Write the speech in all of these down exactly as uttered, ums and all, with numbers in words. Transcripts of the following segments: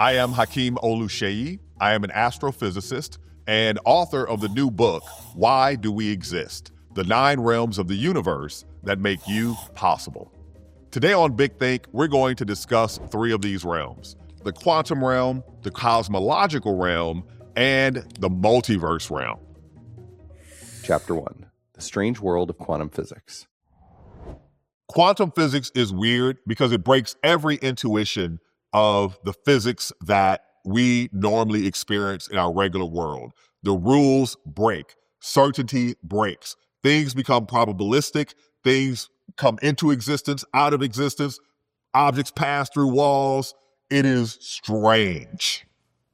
I am Hakeem Oluseyi. I am an astrophysicist and author of the new book, Why Do We Exist? The Nine Realms of the Universe That Make You Possible. Today on Big Think, we're going to discuss three of these realms: the quantum realm, the cosmological realm, and the multiverse realm. Chapter one, The Strange World of Quantum Physics. Quantum physics is weird because it breaks every intuition of the physics that we normally experience in our regular world. The rules break. Certainty breaks. Things become probabilistic. Things come into existence, out of existence. Objects pass through walls. It is strange.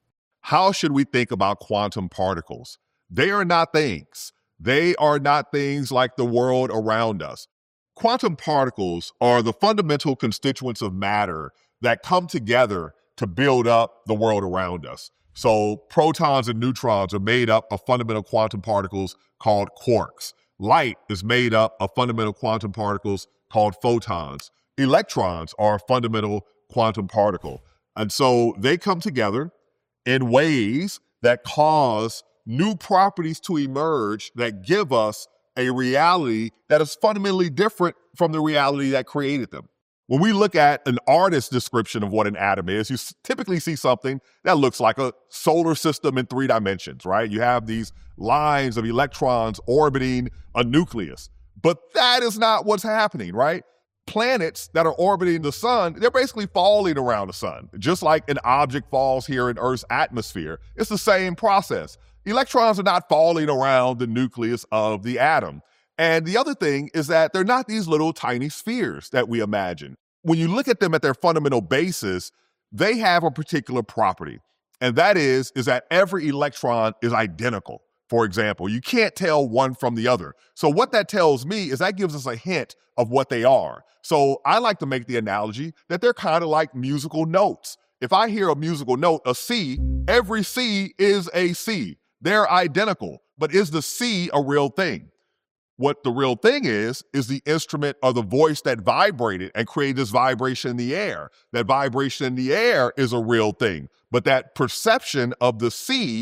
How should we think about quantum particles? They are not things. They are not things like the world around us. Quantum particles are the fundamental constituents of matter that come together to build up the world around us. So protons and neutrons are made up of fundamental quantum particles called quarks. Light is made up of fundamental quantum particles called photons. Electrons are a fundamental quantum particle. And so they come together in ways that cause new properties to emerge that give us a reality that is fundamentally different from the reality that created them. When we look at an artist's description of what an atom is, you typically see something that looks like a solar system in three dimensions, right? You have these lines of electrons orbiting a nucleus, but that is not what's happening, right? Planets that are orbiting the sun, they're basically falling around the sun, just like an object falls here in Earth's atmosphere. It's the same process. Electrons are not falling around the nucleus of the atom. And the other thing is that they're not these little tiny spheres that we imagine. When you look at them at their fundamental basis, they have a particular property. And that is, is that every electron is identical. For example, you can't tell one from the other. So what that tells me is that gives us a hint of what they are. So I like to make the analogy that they're kind of like musical notes. If I hear a musical note, a C, every C is a C. They're identical. But is the C a real thing? What the real thing is, is the instrument or the voice that vibrated and created this vibration in the air. That vibration in the air is a real thing. But that perception of the C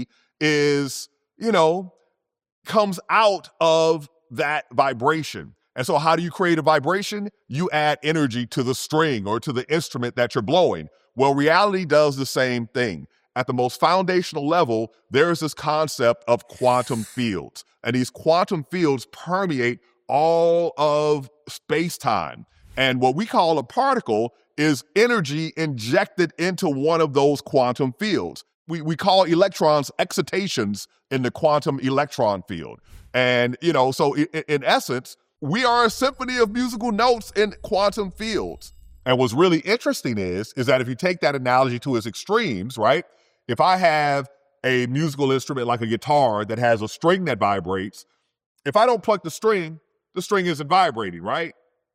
is, you know, comes out of that vibration. And so how do you create a vibration? You add energy to the string or to the instrument that you're blowing. Well, reality does the same thing. At the most foundational level, there is this concept of quantum fields. And these quantum fields permeate all of space-time. And what we call a particle is energy injected into one of those quantum fields. We, we call electrons excitations in the quantum electron field. And, you know, so in, in essence, we are a symphony of musical notes in quantum fields. And what's really interesting is, is that if you take that analogy to its extremes, right? If I have a musical instrument like a guitar that has a string that vibrates, if I don't pluck the string, the string isn't vibrating, right?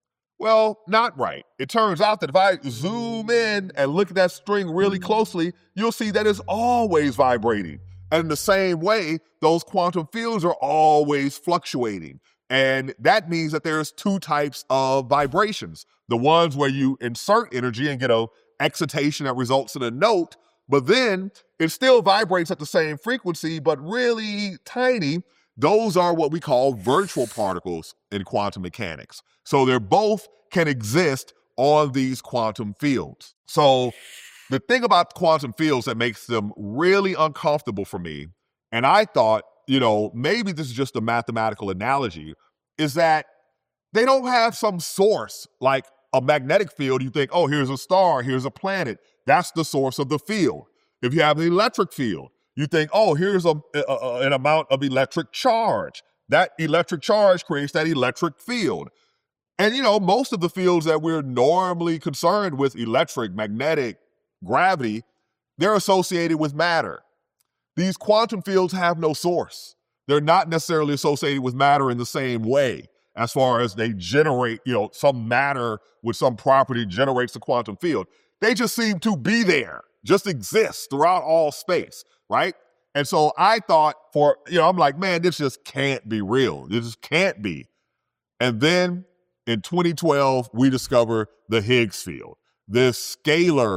Well, not right. It turns out that if I zoom in and look at that string really closely, you'll see that it's always vibrating. And in the same way, those quantum fields are always fluctuating. And that means that there's two types of vibrations. The ones where you insert energy and get an excitation that results in a note, but then it still vibrates at the same frequency, but really tiny. Those are what we call virtual particles in quantum mechanics. So they both can exist on these quantum fields. So the thing about quantum fields that makes them really uncomfortable for me, and I thought, you know, maybe this is just a mathematical analogy, is that they don't have some source like a magnetic field. You think, oh, here's a star, here's a planet. That's the source of the field. If you have an electric field, you think, oh, here's a, a, an amount of electric charge. That electric charge creates that electric field. And, you know, most of the fields that we're normally concerned with, electric, magnetic, gravity, they're associated with matter. These quantum fields have no source. They're not necessarily associated with matter in the same way as far as they generate, you know, some matter with some property generates a quantum field. They just seem to be there, just exist throughout all space, right? And so I thought for, you know, I'm like, man, this just can't be real. This just can't be. And then in twenty twelve, we discover the Higgs field, this scalar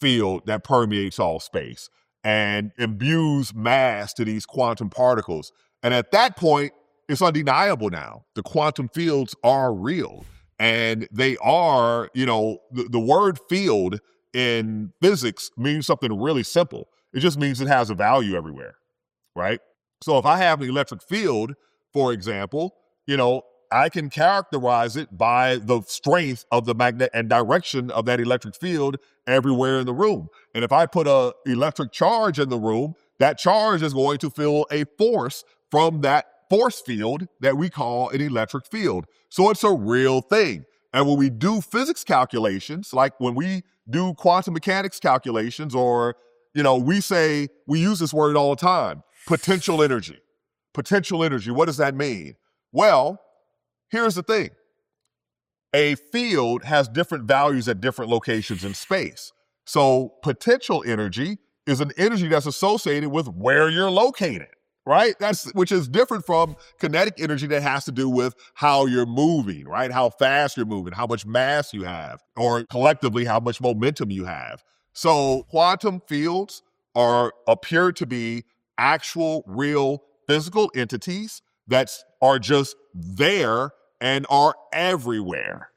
field that permeates all space and imbues mass to these quantum particles. And at that point, it's undeniable now. The quantum fields are real. And they are, you know, the, the word field in physics means something really simple. It just means it has a value everywhere, right? So if I have an electric field, for example, you know, I can characterize it by the strength of the magnet and direction of that electric field everywhere in the room. And if I put a electric charge in the room, that charge is going to feel a force from that force field that we call an electric field. So it's a real thing. And when we do physics calculations, like when we do quantum mechanics calculations, or, you know, we say, we use this word all the time, potential energy. Potential energy, what does that mean? Well, here's the thing. A field has different values at different locations in space. So potential energy is an energy that's associated with where you're located, right? That's, which is different from kinetic energy that has to do with how you're moving, right? How fast you're moving, how much mass you have, or collectively how much momentum you have. So quantum fields are appear to be actual, real physical entities that are just there and are everywhere.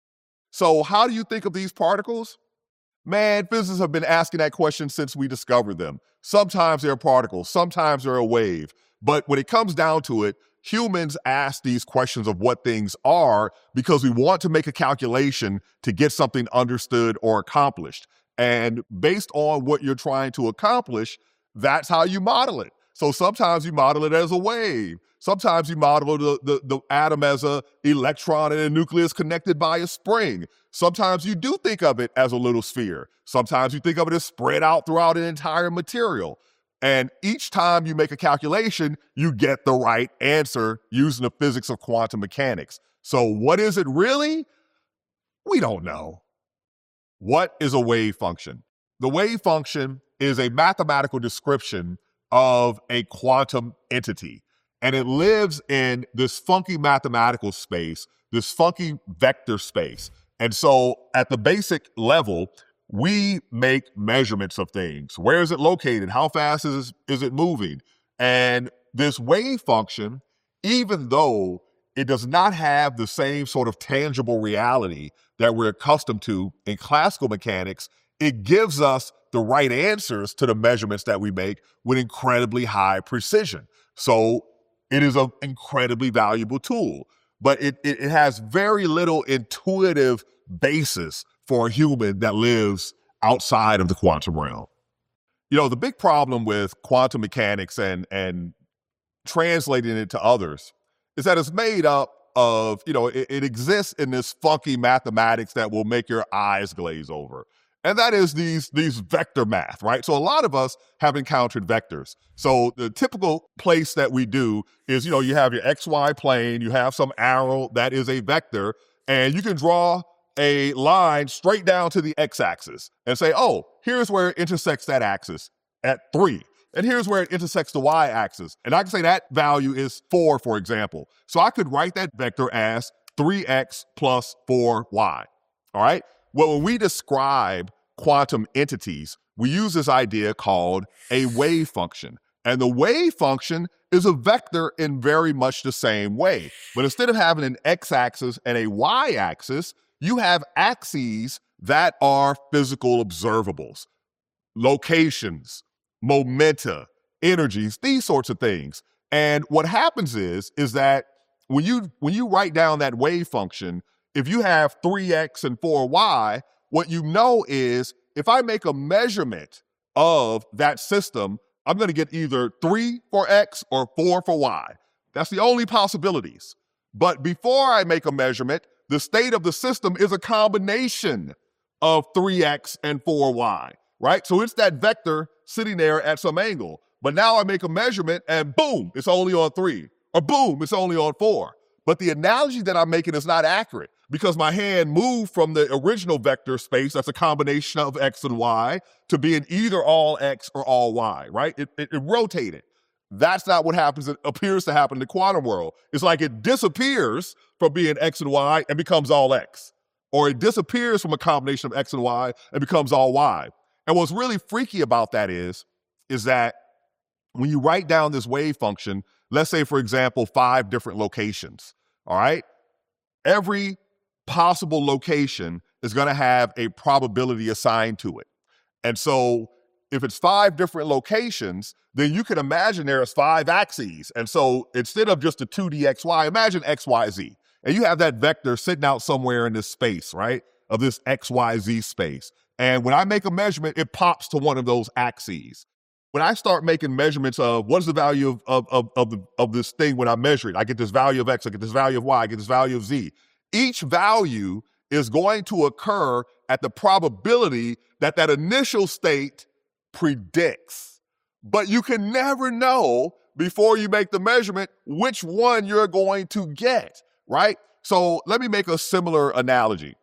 So how do you think of these particles? Man, physicists have been asking that question since we discovered them. Sometimes they're particles, sometimes they're a wave. But when it comes down to it, humans ask these questions of what things are because we want to make a calculation to get something understood or accomplished. And based on what you're trying to accomplish, that's how you model it. So sometimes you model it as a wave. Sometimes you model the, the, the atom as an electron and a nucleus connected by a spring. Sometimes you do think of it as a little sphere. Sometimes you think of it as spread out throughout an entire material. And each time you make a calculation, you get the right answer using the physics of quantum mechanics. So what is it really? We don't know. What is a wave function? The wave function is a mathematical description of a quantum entity. And it lives in this funky mathematical space, this funky vector space. And so at the basic level, we make measurements of things. Where is it located? How fast is, is it moving? And this wave function, even though it does not have the same sort of tangible reality that we're accustomed to in classical mechanics, it gives us the right answers to the measurements that we make with incredibly high precision. So it is an incredibly valuable tool, but it, it, it has very little intuitive basis for a human that lives outside of the quantum realm. You know, the big problem with quantum mechanics and, and translating it to others is that it's made up of, you know, it, it exists in this funky mathematics that will make your eyes glaze over. And that is these, these vector math, right? So a lot of us have encountered vectors. So the typical place that we do is, you know, you have your X Y plane, you have some arrow that is a vector, and you can draw a line straight down to the x-axis and say, oh, here's where it intersects that axis at three. And here's where it intersects the y-axis. And I can say that value is four, for example. So I could write that vector as three x plus four y, all right? Well, when we describe quantum entities, we use this idea called a wave function. And the wave function is a vector in very much the same way. But instead of having an x-axis and a y-axis, you have axes that are physical observables, locations, momenta, energies, these sorts of things. And what happens is, is that when you, when you write down that wave function, if you have three x and four y, what you know is if I make a measurement of that system, I'm going to get either three for x or four for y. That's the only possibilities. But before I make a measurement, the state of the system is a combination of three x and four y, right? So it's that vector sitting there at some angle. But now I make a measurement and boom, it's only on three. Or boom, it's only on four. But the analogy that I'm making is not accurate because my hand moved from the original vector space, that's a combination of x and y, to being either all x or all y, right? It, it, it rotated. That's not what happens. It appears to happen in the quantum world. It's like it disappears from being x and y and becomes all x. Or it disappears from a combination of x and y and becomes all y. And what's really freaky about that is, is that when you write down this wave function, let's say, for example, five different locations, all right? Every possible location is going to have a probability assigned to it. And so if it's five different locations, then you can imagine there's five axes. And so instead of just a two D X Y, imagine X Y Z. And you have that vector sitting out somewhere in this space, right, of this X Y Z space. And when I make a measurement, it pops to one of those axes. When I start making measurements of what is the value of, of, of, of, the, of this thing when I measure it, I get this value of X, I get this value of Y, I get this value of Z. Each value is going to occur at the probability that that initial state predicts. But you can never know before you make the measurement which one you're going to get, right? So let me make a similar analogy.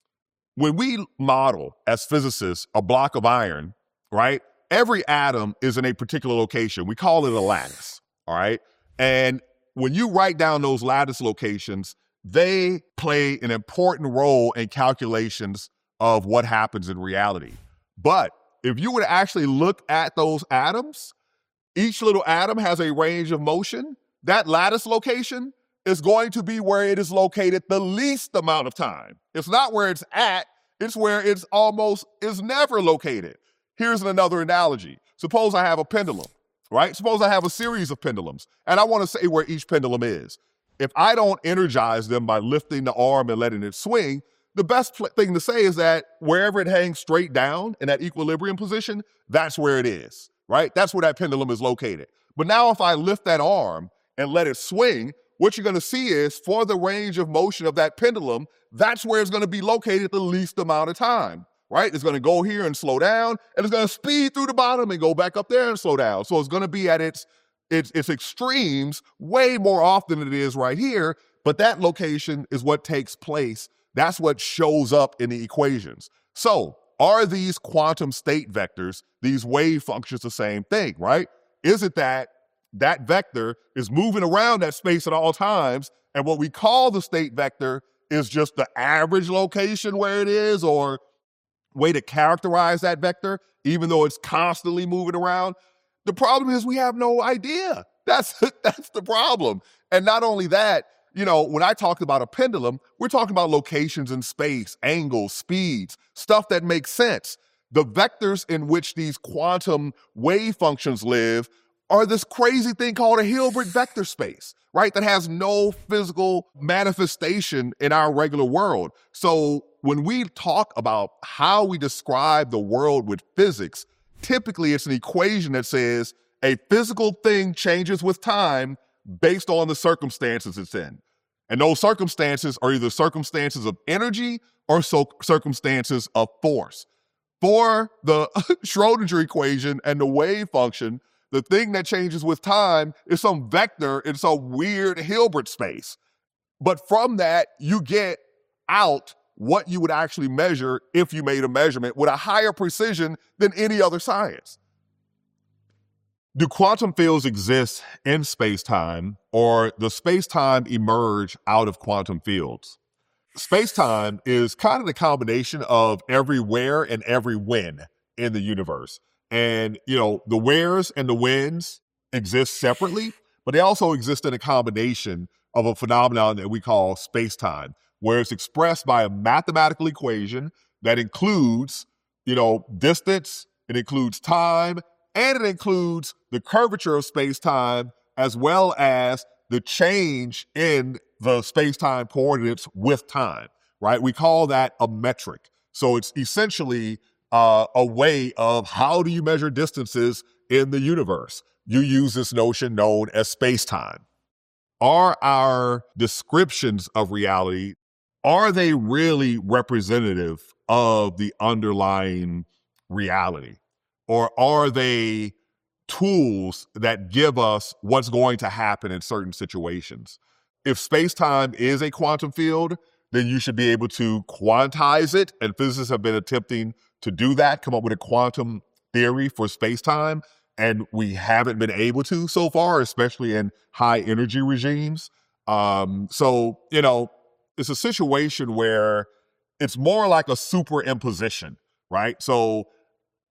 When we model as physicists a block of iron, right, every atom is in a particular location. We call it a lattice, all right? And when you write down those lattice locations, they play an important role in calculations of what happens in reality. But if you were to actually look at those atoms, each little atom has a range of motion. That lattice location is going to be where it is located the least amount of time. It's not where it's at, it's where it's almost is never located. Here's another analogy. Suppose I have a pendulum, right? Suppose I have a series of pendulums, and I want to say where each pendulum is. If I don't energize them by lifting the arm and letting it swing, the best pl- thing to say is that wherever it hangs straight down in that equilibrium position, that's where it is, right? That's where that pendulum is located. But now if I lift that arm and let it swing, what you're going to see is for the range of motion of that pendulum, that's where it's going to be located the least amount of time, right? It's going to go here and slow down, and it's going to speed through the bottom and go back up there and slow down. So it's going to be at its, its, its extremes way more often than it is right here, but that location is what takes place. That's what shows up in the equations. So are these quantum state vectors, these wave functions, the same thing, right? Is it that that vector is moving around that space at all times, and what we call the state vector is just the average location where it is, or way to characterize that vector, even though it's constantly moving around? The problem is we have no idea. That's, that's the problem. And not only that, you know, when I talked about a pendulum, we're talking about locations in space, angles, speeds, stuff that makes sense. The vectors in which these quantum wave functions live are this crazy thing called a Hilbert vector space, right? That has no physical manifestation in our regular world. So when we talk about how we describe the world with physics, typically it's an equation that says a physical thing changes with time based on the circumstances it's in. And those circumstances are either circumstances of energy or so circumstances of force. For the Schrodinger equation and the wave function, the thing that changes with time is some vector in some weird Hilbert space. But from that, you get out what you would actually measure if you made a measurement with a higher precision than any other science. Do quantum fields exist in space-time, or does space-time emerge out of quantum fields? Space-time is kind of the combination of everywhere and every when in the universe. And, you know, the wheres and the whens exist separately, but they also exist in a combination of a phenomenon that we call space-time, where it's expressed by a mathematical equation that includes, you know, distance, it includes time, and it includes the curvature of space-time, as well as the change in the space-time coordinates with time, right? We call that a metric. So it's essentially uh, a way of how do you measure distances in the universe? You use this notion known as space-time. Are our descriptions of reality, are they really representative of the underlying reality? Or are they tools that give us what's going to happen in certain situations? If space-time is a quantum field, then you should be able to quantize it. And physicists have been attempting to do that, come up with a quantum theory for space-time. And we haven't been able to so far, especially in high energy regimes. Um, so, you know, it's a situation where it's more like a superimposition, right? So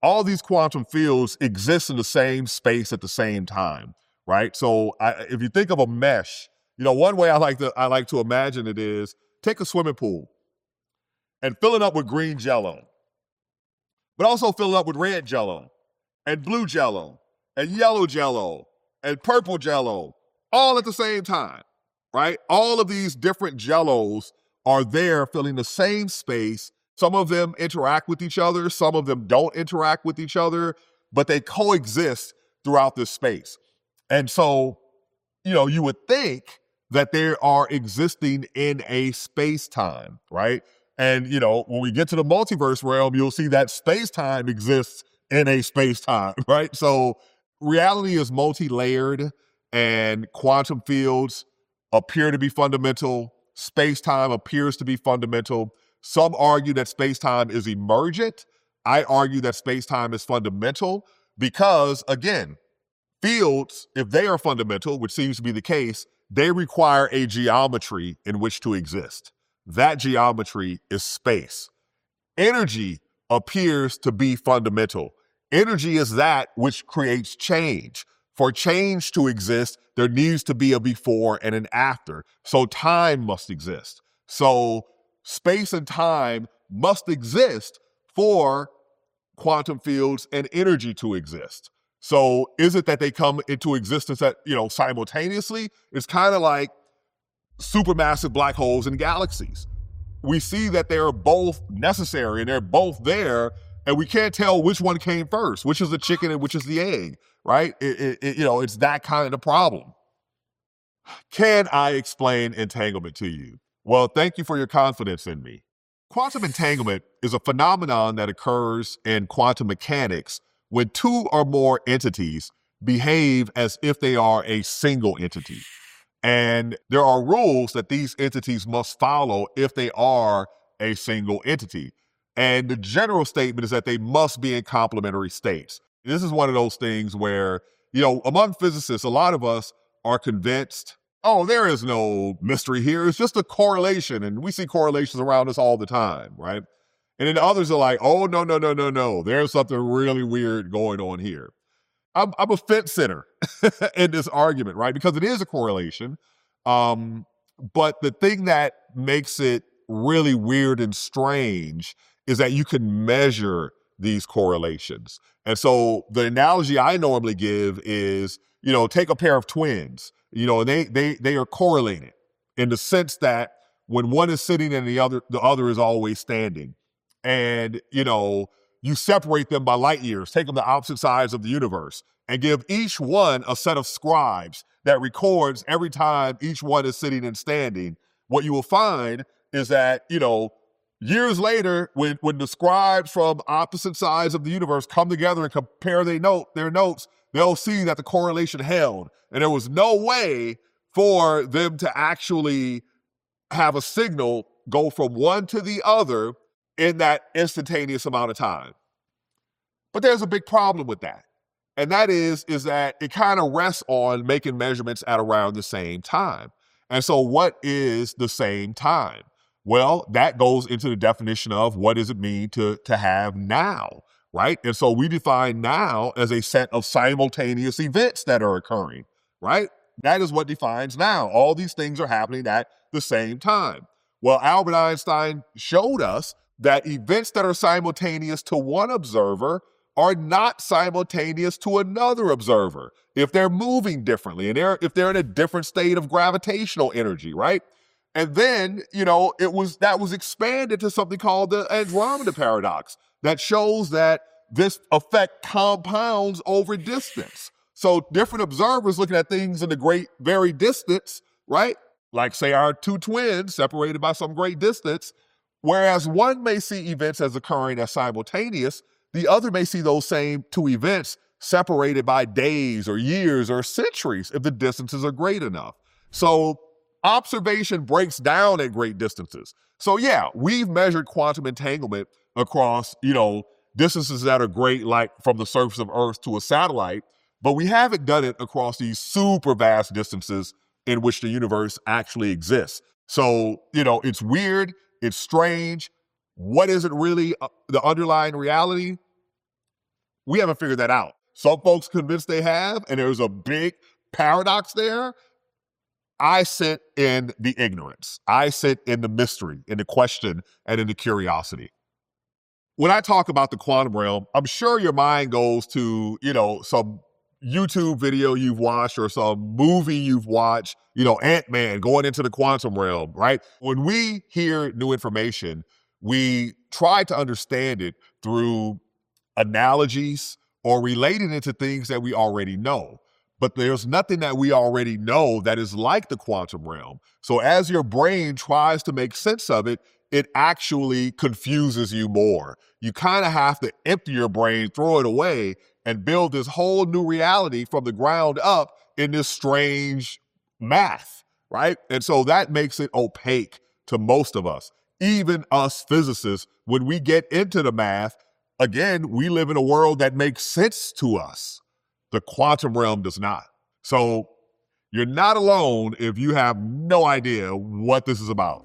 all these quantum fields exist in the same space at the same time, right? So I, if you think of a mesh, you know, one way I like to I like to imagine it is take a swimming pool and fill it up with green jello, but also fill it up with red jello and blue jello and yellow jello and purple jello, all at the same time, right? All of these different jellos are there filling the same space. Some of them interact with each other, some of them don't interact with each other, but they coexist throughout this space. And so, you know, you would think that they are existing in a space-time, right? And, you know, when we get to the multiverse realm, you'll see that space-time exists in a space-time, right? So reality is multi-layered, and quantum fields appear to be fundamental. Space-time appears to be fundamental. Some argue that space-time is emergent. I argue that space-time is fundamental because, again, fields, if they are fundamental, which seems to be the case, they require a geometry in which to exist. That geometry is space. Energy appears to be fundamental. Energy is that which creates change. For change to exist, there needs to be a before and an after. So time must exist. So space and time must exist for quantum fields and energy to exist. So is it that they come into existence at, you know, simultaneously? It's kind of like supermassive black holes and galaxies. We see that they're both necessary and they're both there, and we can't tell which one came first, which is the chicken and which is the egg, right? It, it, it, you know, it's that kind of problem. Can I explain entanglement to you? Well, thank you for your confidence in me. Quantum entanglement is a phenomenon that occurs in quantum mechanics when two or more entities behave as if they are a single entity. And there are rules that these entities must follow if they are a single entity. And the general statement is that they must be in complementary states. This is one of those things where, you know, among physicists, a lot of us are convinced, oh, there is no mystery here. It's just a correlation. And we see correlations around us all the time, right? And then others are like, oh, no, no, no, no, no. There's something really weird going on here. I'm, I'm a fence sitter in this argument, right? Because it is a correlation. Um, but the thing that makes it really weird and strange is that you can measure these correlations. And so the analogy I normally give is, you know, take a pair of twins, you know, and they, they, they are correlated in the sense that when one is sitting and the other, the other is always standing. And, you know, you separate them by light years, take them to opposite sides of the universe, and give each one a set of scribes that records every time each one is sitting and standing. What you will find is that, you know, years later, when, when the scribes from opposite sides of the universe come together and compare their, note, their notes, they'll see that the correlation held. And there was no way for them to actually have a signal go from one to the other in that instantaneous amount of time. But there's a big problem with that. And that is, is that it kind of rests on making measurements at around the same time. And so what is the same time? Well, that goes into the definition of what does it mean to, to have now, right? And so we define now as a set of simultaneous events that are occurring, right? That is what defines now. All these things are happening at the same time. Well, Albert Einstein showed us that events that are simultaneous to one observer are not simultaneous to another observer if they're moving differently and they're, if they're in a different state of gravitational energy, right? And then, you know, it was that was expanded to something called the Andromeda paradox that shows that this effect compounds over distance. So different observers looking at things in the great, very distance, right? Like say our two twins separated by some great distance, whereas one may see events as occurring as simultaneous, the other may see those same two events separated by days or years or centuries if the distances are great enough. So observation breaks down at great distances. So yeah, we've measured quantum entanglement across, you know, distances that are great, like from the surface of Earth to a satellite, but we haven't done it across these super vast distances in which the universe actually exists. So, you know, it's weird, it's strange. What is it really, uh, the underlying reality? We haven't figured that out. Some folks convinced they have, and there's a big paradox there. I sit in the ignorance. I sit in the mystery, in the question, and in the curiosity. When I talk about the quantum realm, I'm sure your mind goes to, you know, some YouTube video you've watched or some movie you've watched, you know, Ant-Man going into the quantum realm, right? When we hear new information, we try to understand it through analogies or relating it to things that we already know. But there's nothing that we already know that is like the quantum realm. So as your brain tries to make sense of it, it actually confuses you more. You kind of have to empty your brain, throw it away, and build this whole new reality from the ground up in this strange math, right? And so that makes it opaque to most of us. Even us physicists, when we get into the math, again, we live in a world that makes sense to us. The quantum realm does not. So you're not alone if you have no idea what this is about.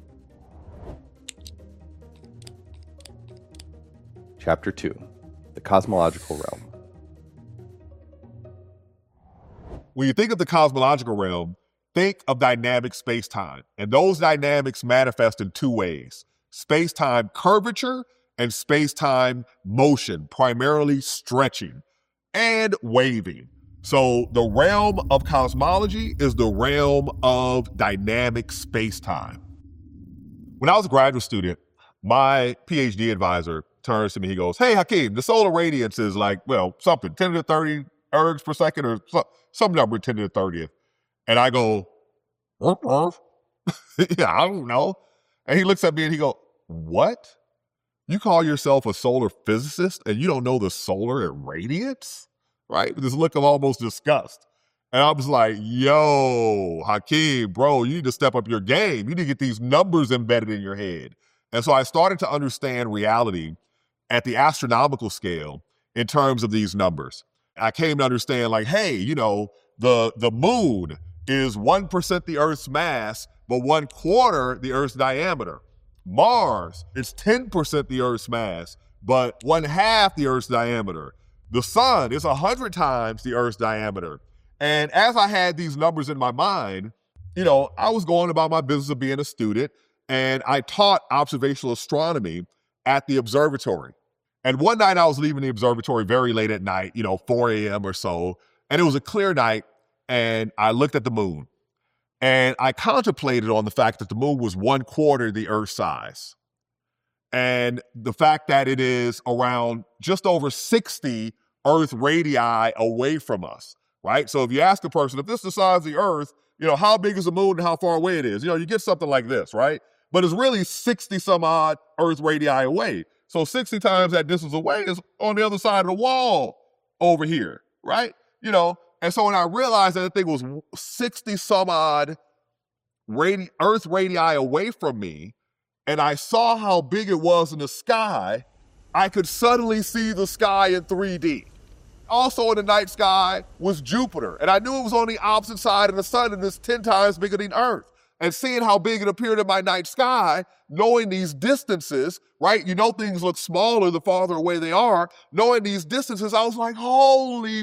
Chapter two, the cosmological realm. When you think of the cosmological realm, think of dynamic space-time. And those dynamics manifest in two ways: space-time curvature and space-time motion, primarily stretching and waving. So the realm of cosmology is the realm of dynamic space-time. When I was a graduate student, my PhD advisor turns to me, he goes, "Hey, Hakeem, the solar radiance is like, well, something, ten to the thirty ergs per second or so, some number ten to the thirtieth. And I go, "Earth, Earth?" Yeah, I don't know. And he looks at me and he goes, "What? You call yourself a solar physicist and you don't know the solar irradiance?" Right? With this look of almost disgust. And I was like, yo, Hakeem, bro, you need to step up your game. You need to get these numbers embedded in your head. And so I started to understand reality at the astronomical scale in terms of these numbers. I came to understand, like, hey, you know, the, the moon is one percent the Earth's mass, but one quarter the Earth's diameter. Mars is ten percent the Earth's mass, but one half the Earth's diameter. The sun is one hundred times the Earth's diameter. And as I had these numbers in my mind, you know, I was going about my business of being a student, and I taught observational astronomy at the observatory. And one night I was leaving the observatory very late at night, you know, four a.m. or so, and it was a clear night, and I looked at the moon. And I contemplated on the fact that the moon was one quarter the Earth's size. And the fact that it is around just over sixty Earth radii away from us, right? So if you ask a person, if this is the size of the Earth, you know, how big is the moon and how far away it is? You know, you get something like this, right? But it's really sixty some odd Earth radii away. So sixty times that distance away is on the other side of the wall over here, right? You know, and so when I realized that the thing was sixty some odd radi- Earth radii away from me, and I saw how big it was in the sky, I could suddenly see the sky in three D. Also in the night sky was Jupiter, and I knew it was on the opposite side of the sun and it's ten times bigger than Earth. And seeing how big it appeared in my night sky, knowing these distances, right? You know things look smaller the farther away they are. Knowing these distances, I was like, holy,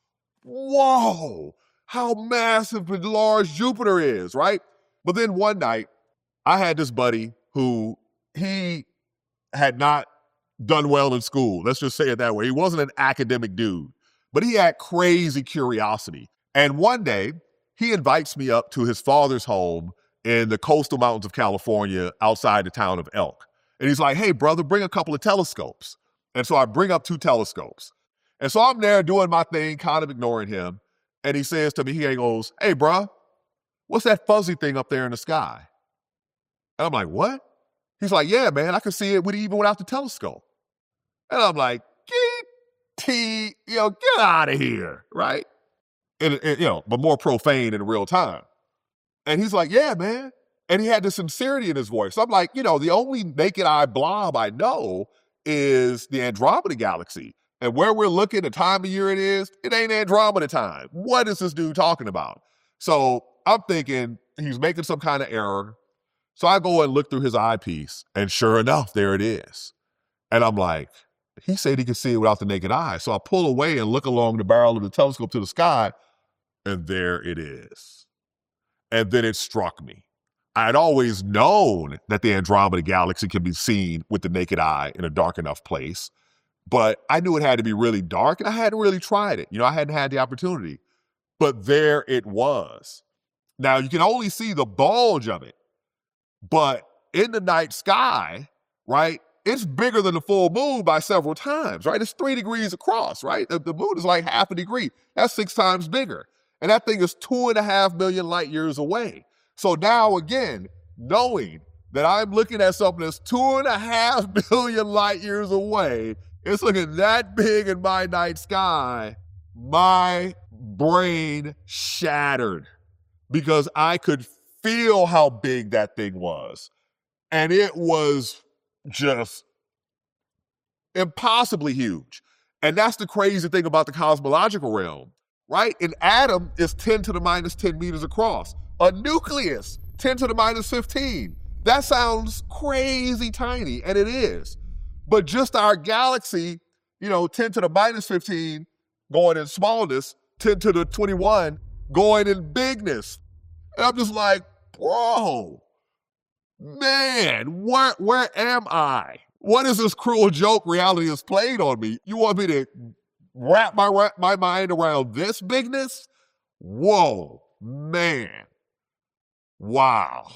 whoa, how massive and large Jupiter is, right? But then one night, I had this buddy who he had not done well in school. Let's just say it that way. He wasn't an academic dude, but he had crazy curiosity. And one day he invites me up to his father's home in the coastal mountains of California outside the town of Elk. And he's like, "Hey brother, bring a couple of telescopes." And so I bring up two telescopes. And so I'm there doing my thing, kind of ignoring him. And he says to me, he goes, "Hey bro, what's that fuzzy thing up there in the sky?" And I'm like, "What?" He's like, "Yeah, man, I can see it with, even without the telescope." And I'm like, get T, you know, get out of here, right? And, and, you know, but more profane in real time. And he's like, "Yeah, man." And he had this sincerity in his voice. So I'm like, you know, the only naked eye blob I know is the Andromeda Galaxy. And where we're looking, the time of year it is, it ain't Andromeda time. What is this dude talking about? So I'm thinking he's making some kind of error. So I go and look through his eyepiece, and sure enough, there it is. And I'm like, He said he could see it without the naked eye. So I pull away and look along the barrel of the telescope to the sky, and there it is. And then it struck me. I had always known that the Andromeda Galaxy can be seen with the naked eye in a dark enough place, but I knew it had to be really dark, and I hadn't really tried it. You know, I hadn't had the opportunity. But there it was. Now, you can only see the bulge of it, but in the night sky, right, it's bigger than the full moon by several times, right? It's three degrees across, right? The, the moon is like half a degree. That's six times bigger. And that thing is two and a half million light years away. So now, again, knowing that I'm looking at something that's two and a half billion light years away, it's looking that big in my night sky, my brain shattered because I could feel how big that thing was. And it was just impossibly huge. And that's the crazy thing about the cosmological realm, right? An atom is ten to the minus ten meters across. A nucleus, ten to the minus fifteen. That sounds crazy tiny, and it is. But just our galaxy, you know, ten to the minus fifteen going in smallness, ten to the twenty-one going in bigness. And I'm just like, bro, man, where, where am I? What is this cruel joke reality has played on me? You want me to wrap my, my mind around this bigness? Whoa, man. Wow.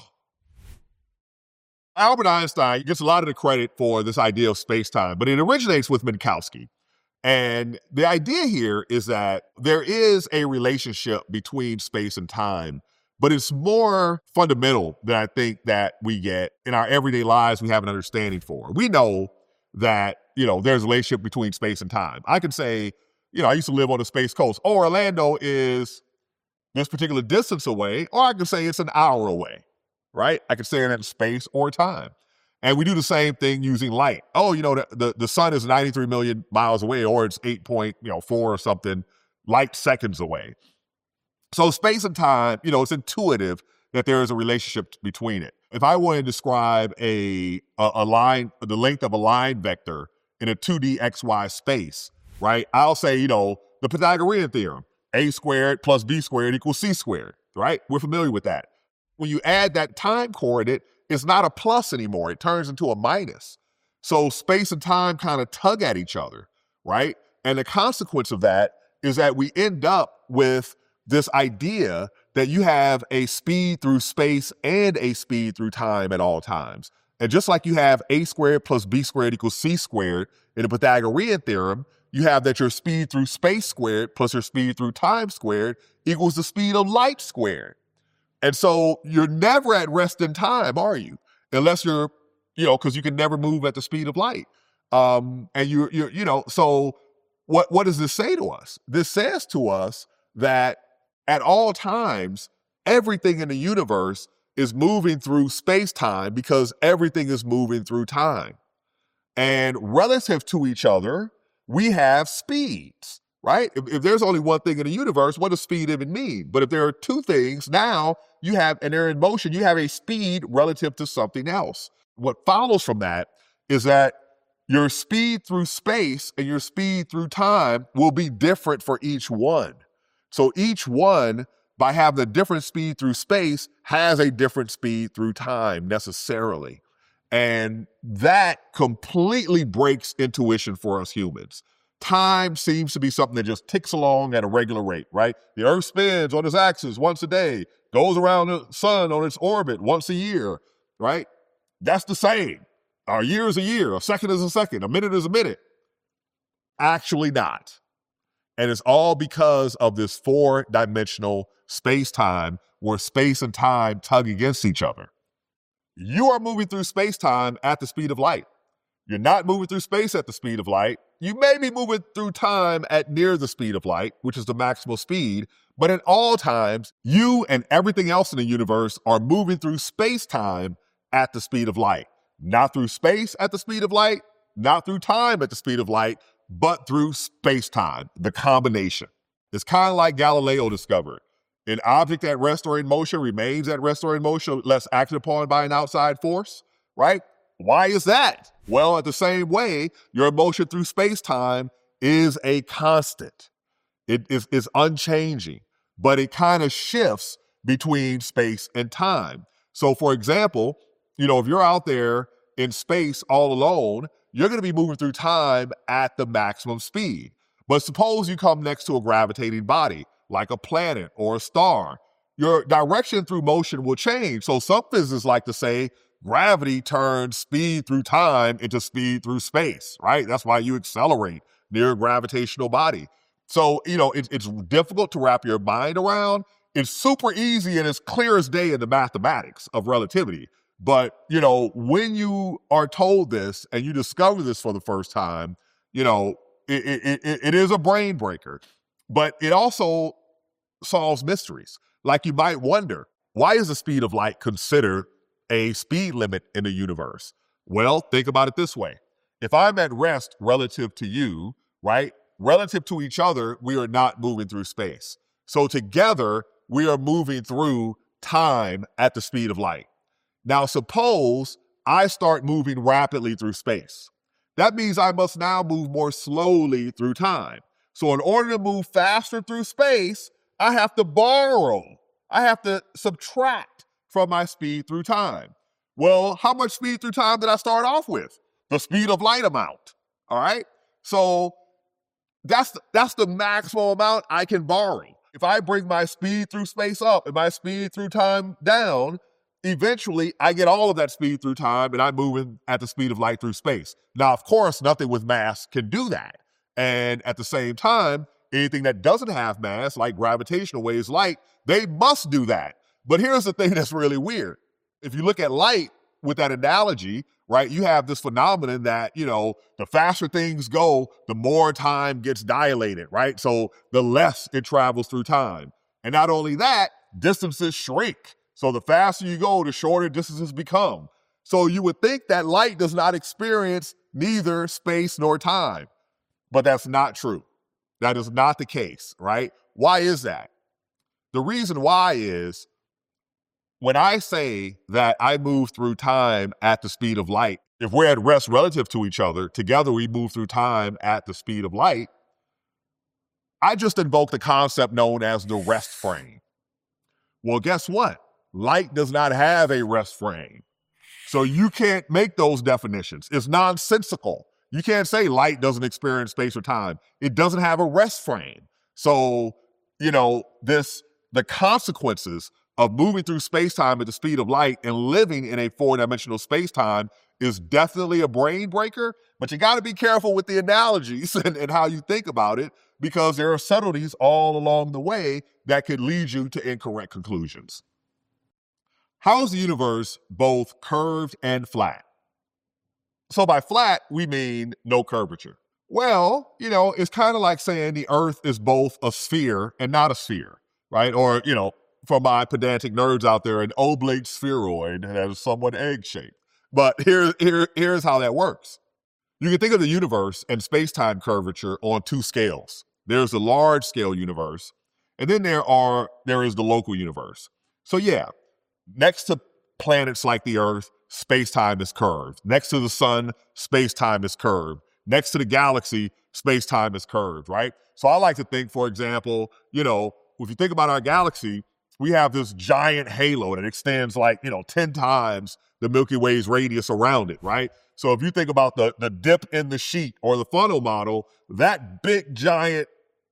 Albert Einstein gets a lot of the credit for this idea of space-time, but it originates with Minkowski. And the idea here is that there is a relationship between space and time, but it's more fundamental than I think that we get in our everyday lives we have an understanding for. We know that, you know, there's a relationship between space and time. I can say, you know, I used to live on the Space Coast. Oh, Orlando is this particular distance away, or I can say it's an hour away, right? I can say it in space or time. And we do the same thing using light. Oh, you know, the, the, the sun is ninety-three million miles away, or it's eight point four or something light seconds away. So space and time, you know, it's intuitive that there is a relationship between it. If I want to describe a, a, a line, the length of a line vector in a two D X Y space, right? I'll say, you know, the Pythagorean theorem, a squared plus b squared equals c squared, right? We're familiar with that. When you add that time coordinate, it's not a plus anymore. It turns into a minus. So space and time kind of tug at each other, right? And the consequence of that is that we end up with this idea that you have a speed through space and a speed through time at all times. And just like you have a squared plus b squared equals c squared in the Pythagorean theorem, you have that your speed through space squared plus your speed through time squared equals the speed of light squared. And so you're never at rest in time, are you? Unless you're, you know, because you can never move at the speed of light. Um, and you're, you're, you know, so what, what does this say to us? This says to us that at all times, everything in the universe is moving through space-time because everything is moving through time. And relative to each other, we have speeds, right? If, if there's only one thing in the universe, what does speed even mean? But if there are two things, now you have, and they're in motion, you have a speed relative to something else. What follows from that is that your speed through space and your speed through time will be different for each one. So each one, by having a different speed through space, has a different speed through time necessarily. And that completely breaks intuition for us humans. Time seems to be something that just ticks along at a regular rate, right? The Earth spins on its axis once a day, goes around the sun on its orbit once a year, right? That's the same. A year is a year, a second is a second, a minute is a minute. Actually not. And it's all because of this four-dimensional space-time where space and time tug against each other. You are moving through space-time at the speed of light. You're not moving through space at the speed of light. You may be moving through time at near the speed of light, which is the maximal speed, but at all times, you and everything else in the universe are moving through space-time at the speed of light. Not through space at the speed of light, not through time at the speed of light, but through space-time, the combination. It's kind of like Galileo discovered. An object at rest or in motion remains at rest or in motion unless acted upon by an outside force, right? Why is that? Well, at the same way, your motion through space-time is a constant. It is, is unchanging, but it kind of shifts between space and time. So for example, you know, if you're out there in space all alone, you're going to be moving through time at the maximum speed. But suppose you come next to a gravitating body, like a planet or a star. Your direction through motion will change. So some physicists like to say gravity turns speed through time into speed through space, right? That's why you accelerate near a gravitational body. So, you know, it, it's difficult to wrap your mind around. It's super easy and it's clear as day in the mathematics of relativity. But, you know, when you are told this and you discover this for the first time, you know, it, it, it, it is a brain breaker, but it also solves mysteries. Like you might wonder, why is the speed of light considered a speed limit in the universe? Well, think about it this way. If I'm at rest relative to you, right, relative to each other, we are not moving through space. So together, we are moving through time at the speed of light. Now, suppose I start moving rapidly through space. That means I must now move more slowly through time. So in order to move faster through space, I have to borrow. I have to subtract from my speed through time. Well, how much speed through time did I start off with? The speed of light amount, all right? So that's the, that's the maximum amount I can borrow. If I bring my speed through space up and my speed through time down, eventually I get all of that speed through time and I'm moving at the speed of light through space. Now, of course, nothing with mass can do that. And at the same time, anything that doesn't have mass, like gravitational waves, light, they must do that. But here's the thing that's really weird. If you look at light with that analogy, right, you have this phenomenon that, you know, the faster things go, the more time gets dilated, right? So the less it travels through time. And not only that, distances shrink. So the faster you go, the shorter distances become. So you would think that light does not experience neither space nor time. But that's not true. That is not the case, right? Why is that? The reason why is when I say that I move through time at the speed of light, if we're at rest relative to each other, together we move through time at the speed of light, I just invoked the concept known as the rest frame. Well, guess what? Light does not have a rest frame. So you can't make those definitions. It's nonsensical. You can't say light doesn't experience space or time. It doesn't have a rest frame. So, you know, this, the consequences of moving through space-time at the speed of light and living in a four-dimensional space-time is definitely a brain breaker, but you got to be careful with the analogies and, and how you think about it, because there are subtleties all along the way that could lead you to incorrect conclusions. How is the universe both curved and flat? So by flat, we mean no curvature. Well, you know, it's kind of like saying the Earth is both a sphere and not a sphere, right? Or, you know, for my pedantic nerds out there, an oblate spheroid that is somewhat egg-shaped. But here, here, here's how that works. You can think of the universe and space-time curvature on two scales. There's the large-scale universe, and then there are there is the local universe. So yeah, next to planets like the Earth, space-time is curved. Next to the sun, space-time is curved. Next to the galaxy, space-time is curved, right? So I like to think, for example, you know, if you think about our galaxy, we have this giant halo that extends like, you know, ten times the Milky Way's radius around it, right? So if you think about the, the dip in the sheet or the funnel model, that big giant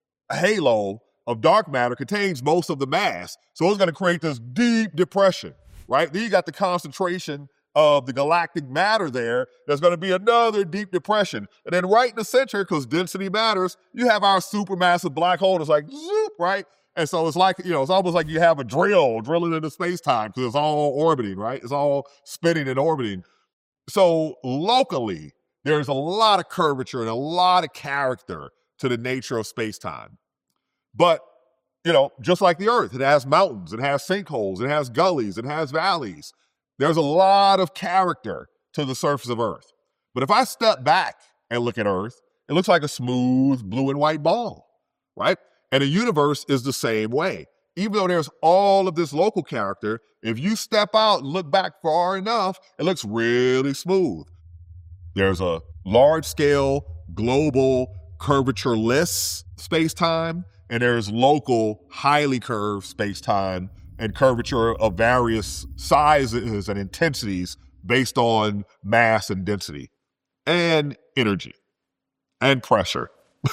halo of dark matter contains most of the mass. So it's going to create this deep depression, right? Then you got the concentration of the galactic matter there. There's going to be another deep depression. And then right in the center, because density matters, you have our supermassive black hole that's like, zoop, right? And so it's like, you know, it's almost like you have a drill drilling into space-time because it's all orbiting, right? It's all spinning and orbiting. So locally, there's a lot of curvature and a lot of character to the nature of space-time. But, you know, just like the Earth, it has mountains, it has sinkholes, it has gullies, it has valleys. There's a lot of character to the surface of Earth. But if I step back and look at Earth, it looks like a smooth blue and white ball, right? And the universe is the same way. even though there's all of this local character, if you step out and look back far enough, it looks really smooth. There's a large-scale, global, curvatureless space-time, and there's local, highly curved space-time and curvature of various sizes and intensities based on mass and density and energy and pressure.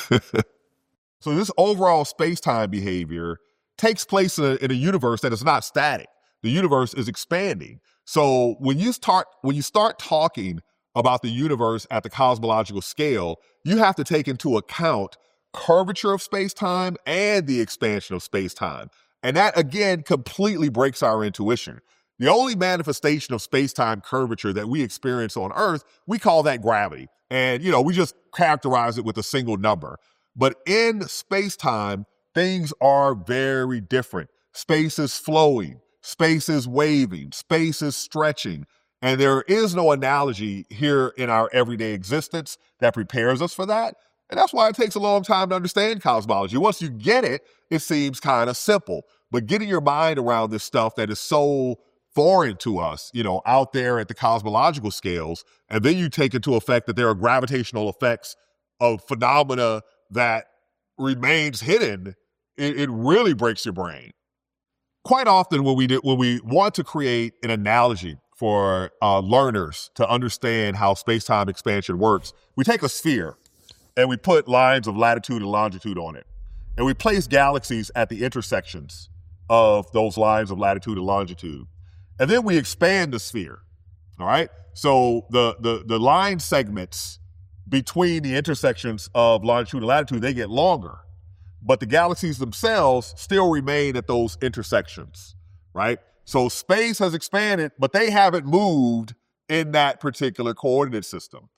So this overall space-time behavior takes place in a, in a universe that is not static. The universe is expanding. So when you start when you start talking about the universe at the cosmological scale, you have to take into account curvature of space-time and the expansion of space-time. And that, again, completely breaks our intuition. The only manifestation of space-time curvature that we experience on Earth, we call that gravity. And, you know, we just characterize it with a single number. But in space-time, things are very different. Space is flowing, space is waving, space is stretching. And there is no analogy here in our everyday existence that prepares us for that. And that's why it takes a long time to understand cosmology. Once you get it, it seems kind of simple. But getting your mind around this stuff that is so foreign to us, you know, out there at the cosmological scales, and then you take into effect that there are gravitational effects of phenomena that remains hidden, it, it really breaks your brain. Quite often when we do, when we want to create an analogy for uh, learners to understand how space-time expansion works, we take a sphere and we put lines of latitude and longitude on it. And we place galaxies at the intersections of those lines of latitude and longitude. And then we expand the sphere, all right? So the, the, the line segments between the intersections of longitude and latitude, they get longer. But the galaxies themselves still remain at those intersections, right? So space has expanded, but they haven't moved in that particular coordinate system.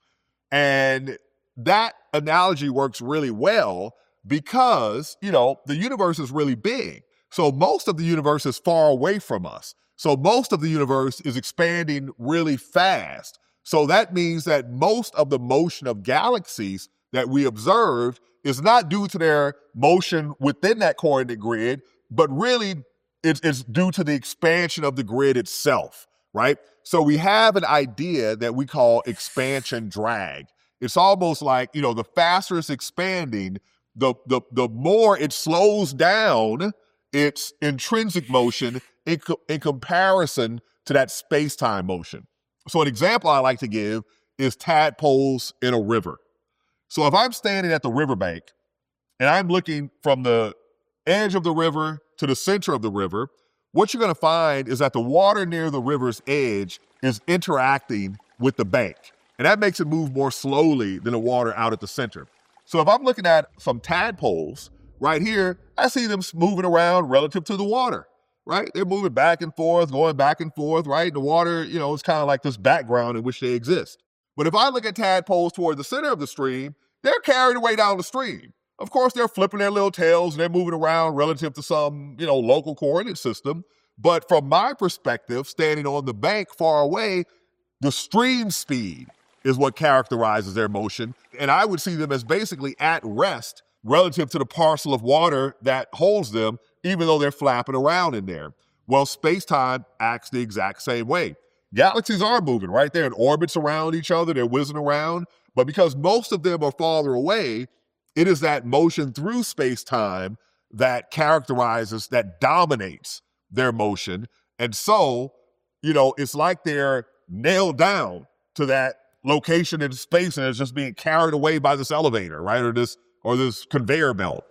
And that analogy works really well because, you know, the universe is really big. So most of the universe is far away from us. So most of the universe is expanding really fast. So that means that most of the motion of galaxies that we observed is not due to their motion within that coordinate grid, but really it's, it's due to the expansion of the grid itself, right? So we have an idea that we call expansion drag. It's almost like, you know, the faster it's expanding, the, the, the more it slows down its intrinsic motion in, co- in comparison to that space-time motion. So an example I like to give is tadpoles in a river. So if I'm standing at the riverbank and I'm looking from the edge of the river to the center of the river, what you're going to find is that the water near the river's edge is interacting with the bank. And that makes it move more slowly than the water out at the center. So if I'm looking at some tadpoles right here, I see them moving around relative to the water, right? They're moving back and forth, going back and forth, right? The water, you know, is kind of like this background in which they exist. But if I look at tadpoles toward the center of the stream, they're carried away down the stream. Of course, they're flipping their little tails and they're moving around relative to some, you know, local coordinate system. But from my perspective, standing on the bank far away, the stream speed is what characterizes their motion. And I would see them as basically at rest relative to the parcel of water that holds them, even though they're flapping around in there. Well, space-time acts the exact same way. Galaxies are moving, right? They're in orbits around each other, they're whizzing around. But because most of them are farther away, it is that motion through space-time that characterizes, that dominates their motion. And so, you know, it's like they're nailed down to that location in space and it's just being carried away by this elevator, right? Or this, or this conveyor belt.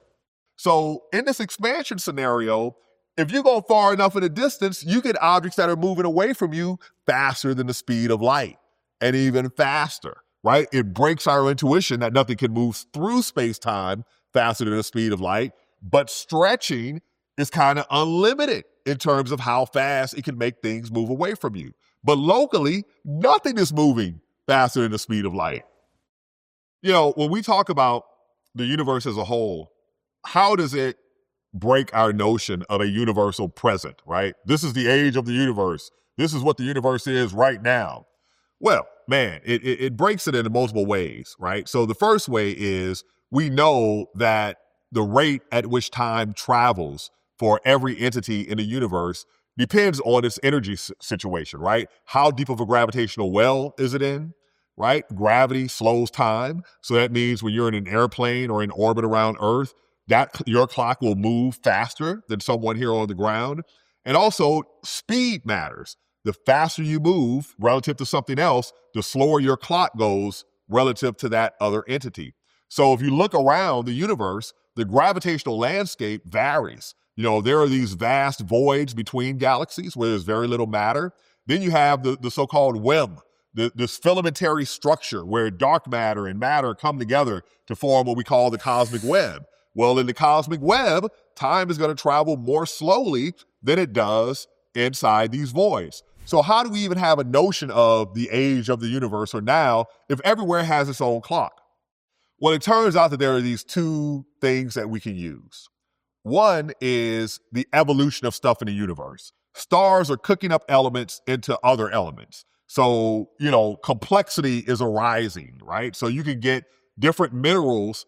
So in this expansion scenario, if you go far enough in the distance, you get objects that are moving away from you faster than the speed of light and even faster, right? It breaks our intuition that nothing can move through space-time faster than the speed of light, but stretching is kind of unlimited in terms of how fast it can make things move away from you. But locally, nothing is moving faster than the speed of light. You know, when we talk about the universe as a whole, how does it break our notion of a universal present, right? This is the age of the universe. This is what the universe is right now. Well, man, it, it, it breaks it in multiple ways, right? So the first way is we know that the rate at which time travels for every entity in the universe depends on its energy situation, right? How deep of a gravitational well is it in, right? Gravity slows time. So that means when you're in an airplane or in orbit around Earth, that your clock will move faster than someone here on the ground. And also speed matters. The faster you move relative to something else, the slower your clock goes relative to that other entity. So if you look around the universe, the gravitational landscape varies. You know, there are these vast voids between galaxies where there's very little matter. Then you have the, the so-called web, the, this filamentary structure where dark matter and matter come together to form what we call the cosmic web. Well, in the cosmic web, time is going to travel more slowly than it does inside these voids. So how do we even have a notion of the age of the universe or now if everywhere has its own clock? Well, it turns out that there are these two things that we can use. One is the evolution of stuff in the universe. Stars are cooking up elements into other elements. So, you know, complexity is arising, right? So you can get different minerals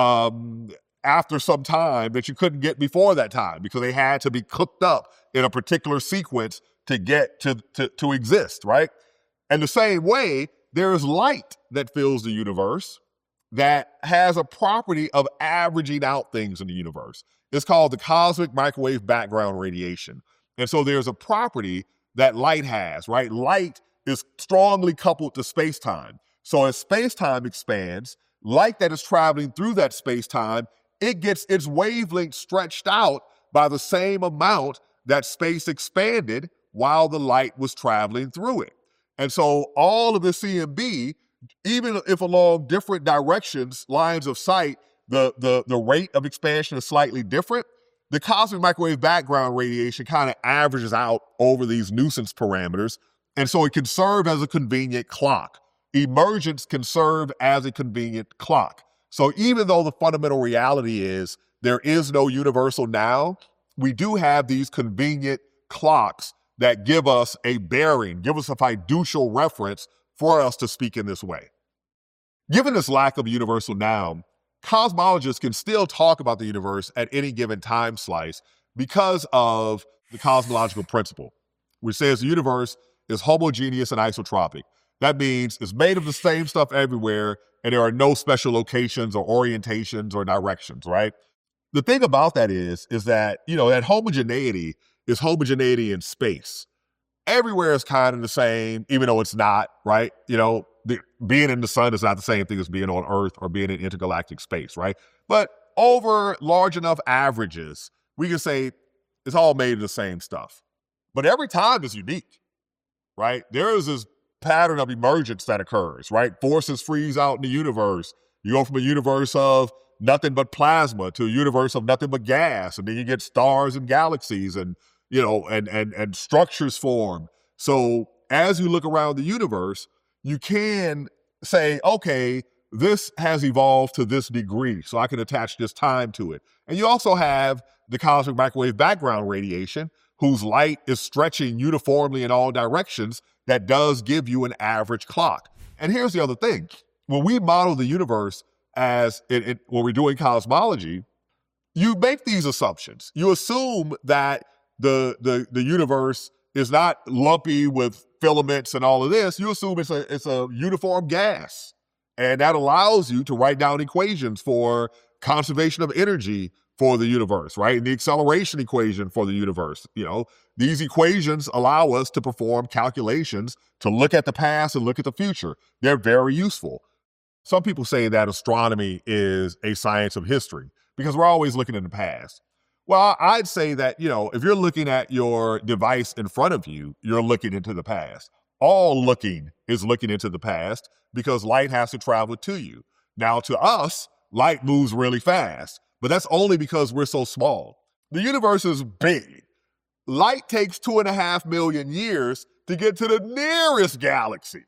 um, after some time that you couldn't get before that time because they had to be cooked up in a particular sequence to get to, to, to exist, right? And the same way, there's light that fills the universe that has a property of averaging out things in the universe. It's called the cosmic microwave background radiation. And so there's a property that light has, right? Light is strongly coupled to space-time. So as space-time expands, light that is traveling through that space-time, it gets its wavelength stretched out by the same amount that space expanded while the light was traveling through it. And so all of the C M B, even if along different directions, lines of sight, the, the, the rate of expansion is slightly different, the cosmic microwave background radiation kind of averages out over these nuisance parameters. And so it can serve as a convenient clock. Emergence can serve as a convenient clock. So even though the fundamental reality is there is no universal now, we do have these convenient clocks that give us a bearing, give us a fiducial reference for us to speak in this way. Given this lack of universal now, cosmologists can still talk about the universe at any given time slice because of the cosmological principle, which says the universe is homogeneous and isotropic. That means it's made of the same stuff everywhere, and there are no special locations or orientations or directions, right? The thing about that is, is that, you know, that homogeneity is homogeneity in space. Everywhere is kind of the same, even though it's not, right? You know, the, being in the sun is not the same thing as being on Earth or being in intergalactic space, right? But over large enough averages, we can say it's all made of the same stuff. But every time is unique, right? There is this pattern of emergence that occurs, right? Forces freeze out in the universe. You go from a universe of nothing but plasma to a universe of nothing but gas, and then you get stars and galaxies and, you know, and, and, and structures form. So as you look around the universe, you can say, okay, this has evolved to this degree, so I can attach this time to it. And you also have the cosmic microwave background radiation, whose light is stretching uniformly in all directions, that does give you an average clock. And here's the other thing. When we model the universe as it, it, when we're doing cosmology, you make these assumptions. You assume that the, the, the universe is not lumpy with filaments and all of this. You assume it's a, it's a uniform gas. And that allows you to write down equations for conservation of energy for the universe, right? And the acceleration equation for the universe. You know, these equations allow us to perform calculations to look at the past and look at the future. They're very useful. Some people say that astronomy is a science of history because we're always looking in the past. Well, I'd say that, you know, if you're looking at your device in front of you, you're looking into the past. All looking is looking into the past because light has to travel to you. Now, to us, light moves really fast, but that's only because we're so small. The universe is big. Light takes two and a half million years to get to the nearest galaxy.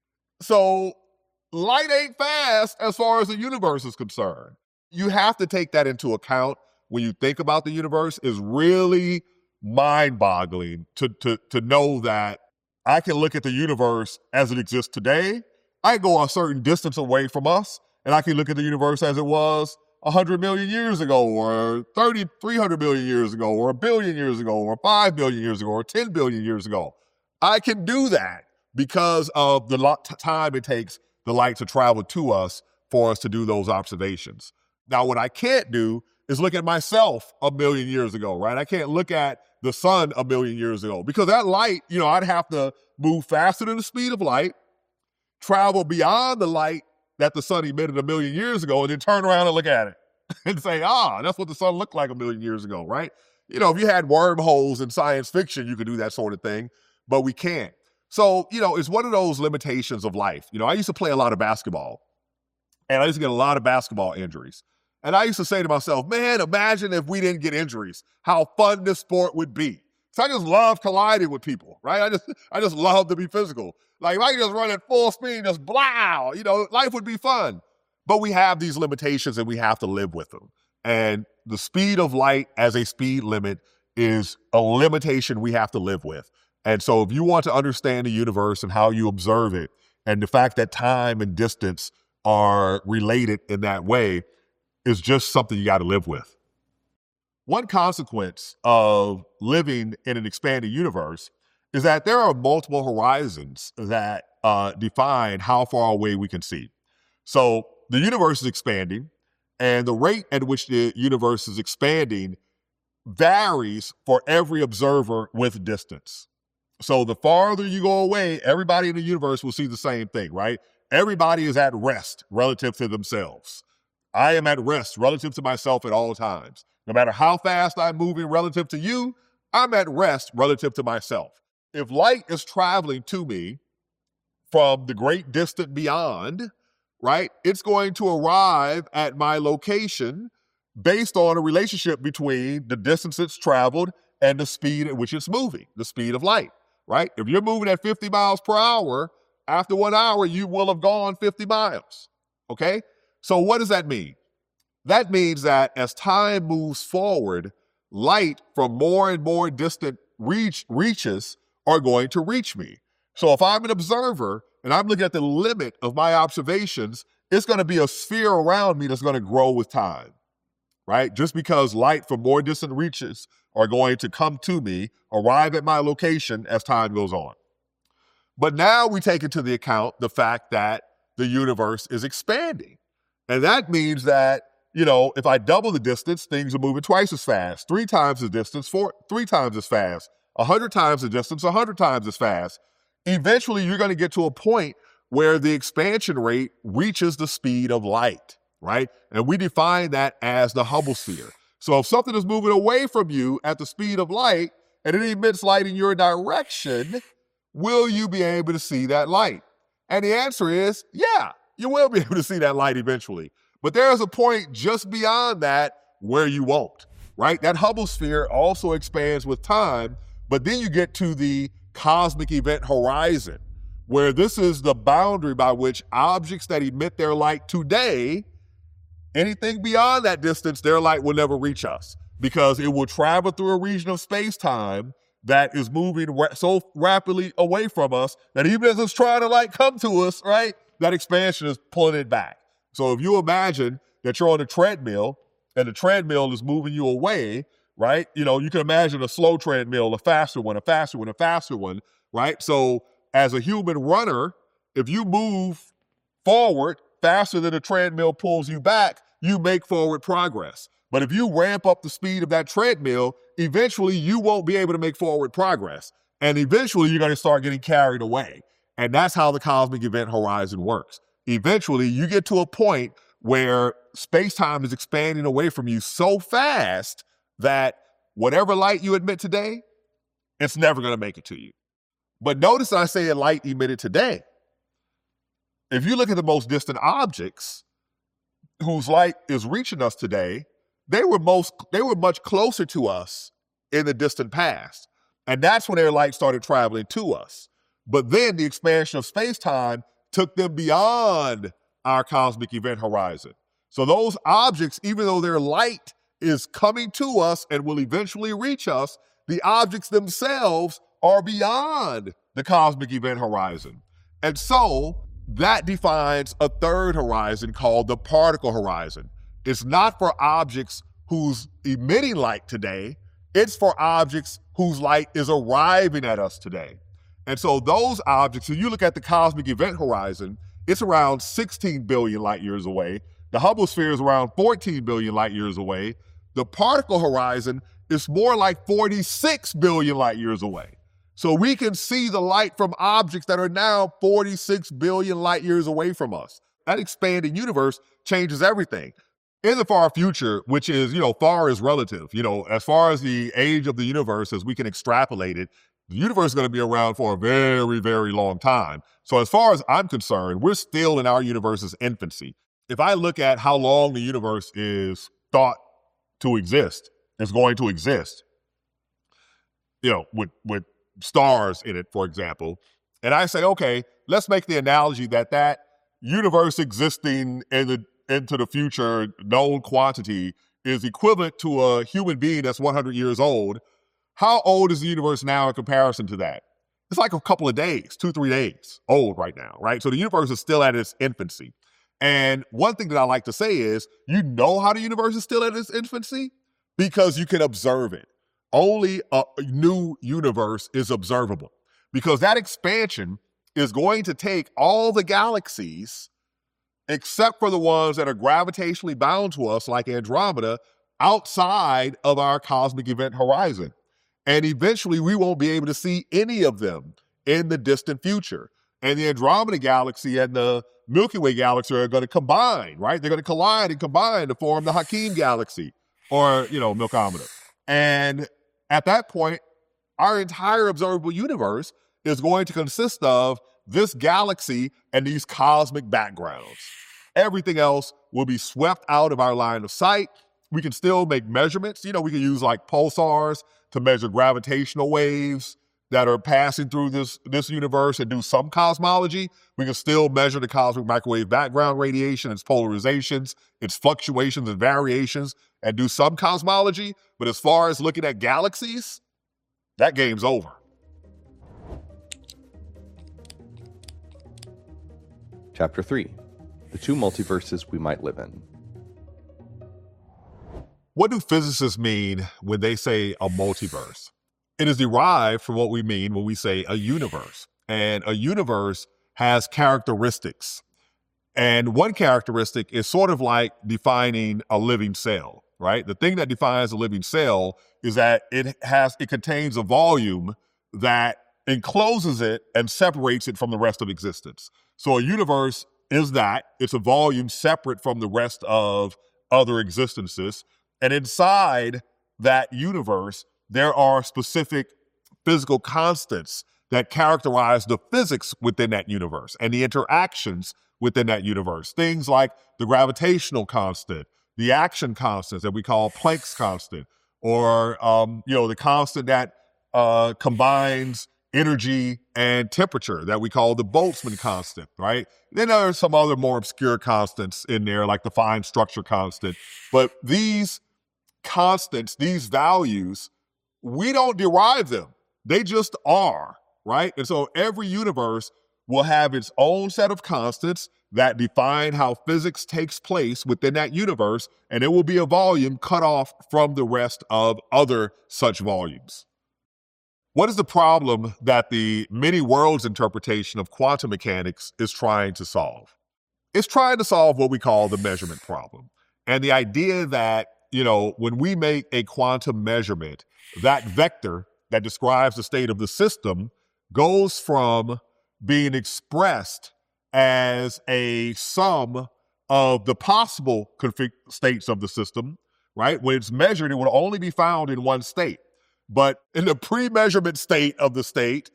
So light ain't fast as far as the universe is concerned. You have to take that into account when you think about the universe. Is really mind-boggling to, to, to know that I can look at the universe as it exists today. I can go a certain distance away from us, and I can look at the universe as it was one hundred million years ago, or thirty, three hundred million years ago, or a billion years ago, or five billion years ago, or ten billion years ago. I can do that because of the lot time it takes the light to travel to us for us to do those observations. Now, what I can't do is look at myself a million years ago, right? I can't look at the sun a million years ago because that light, you know, I'd have to move faster than the speed of light, travel beyond the light that the sun emitted a million years ago, and then turn around and look at it and say, ah, that's what the sun looked like a million years ago, right? You know, if you had wormholes in science fiction, you could do that sort of thing, but we can't. So, you know, it's one of those limitations of life. You know, I used to play a lot of basketball, and I used to get a lot of basketball injuries. And I used to say to myself, man, imagine if we didn't get injuries, how fun this sport would be. So I just love colliding with people, right? I just I just love to be physical. Like if I could just run at full speed, just blah, you know, life would be fun. But we have these limitations and we have to live with them. And the speed of light as a speed limit is a limitation we have to live with. And so if you want to understand the universe and how you observe it, and the fact that time and distance are related in that way, is just something you got to live with. One consequence of living in an expanding universe is that there are multiple horizons that uh, define how far away we can see. So the universe is expanding, and the rate at which the universe is expanding varies for every observer with distance. So the farther you go away, everybody in the universe will see the same thing, right? Everybody is at rest relative to themselves. I am at rest relative to myself at all times. No matter how fast I'm moving relative to you, I'm at rest relative to myself. If light is traveling to me from the great distant beyond, right, it's going to arrive at my location based on a relationship between the distance it's traveled and the speed at which it's moving, the speed of light, right? If you're moving at fifty miles per hour, after one hour, you will have gone fifty miles, okay? So what does that mean? That means that as time moves forward, light from more and more distant reach, reaches are going to reach me. So if I'm an observer and I'm looking at the limit of my observations, it's going to be a sphere around me that's going to grow with time, right? Just because light from more distant reaches are going to come to me, arrive at my location as time goes on. But now we take into the account the fact that the universe is expanding. And that means that, you know, if I double the distance, things are moving twice as fast, three times the distance, four, three times as fast, a hundred times the distance, a hundred times as fast. Eventually, you're going to get to a point where the expansion rate reaches the speed of light, right? And we define that as the Hubble sphere. So if something is moving away from you at the speed of light and it emits light in your direction, will you be able to see that light? And the answer is, yeah. You will be able to see that light eventually. But there is a point just beyond that where you won't, right? That Hubble sphere also expands with time, but then you get to the cosmic event horizon, where this is the boundary by which objects that emit their light today, anything beyond that distance, their light will never reach us because it will travel through a region of space-time that is moving ra- so rapidly away from us that even as it's trying to like come to us, right? That expansion is pulling it back. So if you imagine that you're on a treadmill and the treadmill is moving you away, right? You know, you can imagine a slow treadmill, a faster one, a faster one, a faster one, right? So as a human runner, if you move forward faster than the treadmill pulls you back, you make forward progress. But if you ramp up the speed of that treadmill, eventually you won't be able to make forward progress. And eventually you're going to start getting carried away. And that's how the cosmic event horizon works. Eventually, you get to a point where space-time is expanding away from you so fast that whatever light you emit today, it's never going to make it to you. But notice I say a light emitted today. If you look at the most distant objects whose light is reaching us today, they were most they were much closer to us in the distant past. And that's when their light started traveling to us. But then the expansion of space-time took them beyond our cosmic event horizon. So those objects, even though their light is coming to us and will eventually reach us, the objects themselves are beyond the cosmic event horizon. And so that defines a third horizon called the particle horizon. It's not for objects whose emitting light today. It's for objects whose light is arriving at us today. And so those objects, if you look at the cosmic event horizon, it's around sixteen billion light years away. The Hubble sphere is around fourteen billion light years away. The particle horizon is more like forty-six billion light years away. So we can see the light from objects that are now forty-six billion light years away from us. That expanding universe changes everything. In the far future, which is, you know, far is relative, you know, as far as the age of the universe, as we can extrapolate it, the universe is going to be around for a very, very long time. So as far as I'm concerned, we're still in our universe's infancy. If I look at how long the universe is thought to exist, is going to exist, you know, with, with stars in it, for example, and I say, okay, let's make the analogy that that universe existing in the into the future known quantity is equivalent to a human being that's one hundred years old. How old is the universe now in comparison to that? It's like a couple of days, two, three days old right now, right? So the universe is still at its infancy. And one thing that I like to say is, you know how the universe is still at its infancy? Because you can observe it. Only a new universe is observable, because that expansion is going to take all the galaxies, except for the ones that are gravitationally bound to us, like Andromeda, outside of our cosmic event horizon. And eventually we won't be able to see any of them in the distant future. And the Andromeda galaxy and the Milky Way galaxy are going to combine, right? They're going to collide and combine to form the Hakim galaxy, or, you know, Milkomeda. And at that point, our entire observable universe is going to consist of this galaxy and these cosmic backgrounds. Everything else will be swept out of our line of sight. We can still make measurements. You know, we can use like pulsars to measure gravitational waves that are passing through this, this universe and do some cosmology. We can still measure the cosmic microwave background radiation, its polarizations, its fluctuations and variations, and do some cosmology. But as far as looking at galaxies, that game's over. Chapter three, the two multiverses we might live in. What do physicists mean when they say a multiverse? It is derived from what we mean when we say a universe. And a universe has characteristics. And one characteristic is sort of like defining a living cell, right? The thing that defines a living cell is that it has, it contains a volume that encloses it and separates it from the rest of existence. So a universe is that. It's a volume separate from the rest of other existences. And inside that universe, there are specific physical constants that characterize the physics within that universe and the interactions within that universe. Things like the gravitational constant, the action constants that we call Planck's constant, or um, you know, the constant that uh, combines energy and temperature that we call the Boltzmann constant, right? Then there are some other more obscure constants in there, like the fine structure constant. But these constants, these values, we don't derive them. They just are, right? And so every universe will have its own set of constants that define how physics takes place within that universe, and it will be a volume cut off from the rest of other such volumes. What is the problem that the many worlds interpretation of quantum mechanics is trying to solve? It's trying to solve what we call the measurement problem. And the idea that, you know, when we make a quantum measurement, that vector that describes the state of the system goes from being expressed as a sum of the possible config states of the system, right? When it's measured, it will only be found in one state. But in the pre-measurement state of the state,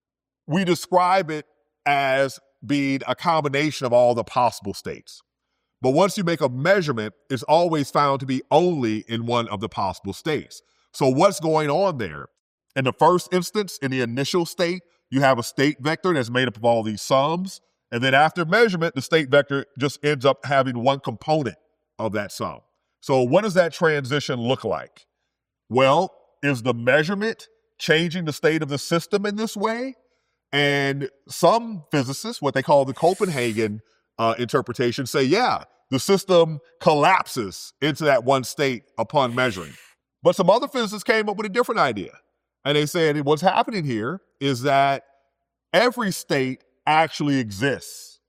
we describe it as being a combination of all the possible states. But once you make a measurement, it's always found to be only in one of the possible states. So what's going on there? In the first instance, in the initial state, you have a state vector that's made up of all these sums. And then after measurement, the state vector just ends up having one component of that sum. So what does that transition look like? Well, is the measurement changing the state of the system in this way? And some physicists, what they call the Copenhagen uh, interpretation, say, yeah, the system collapses into that one state upon measuring. But some other physicists came up with a different idea. And they said what's happening here is that every state actually exists.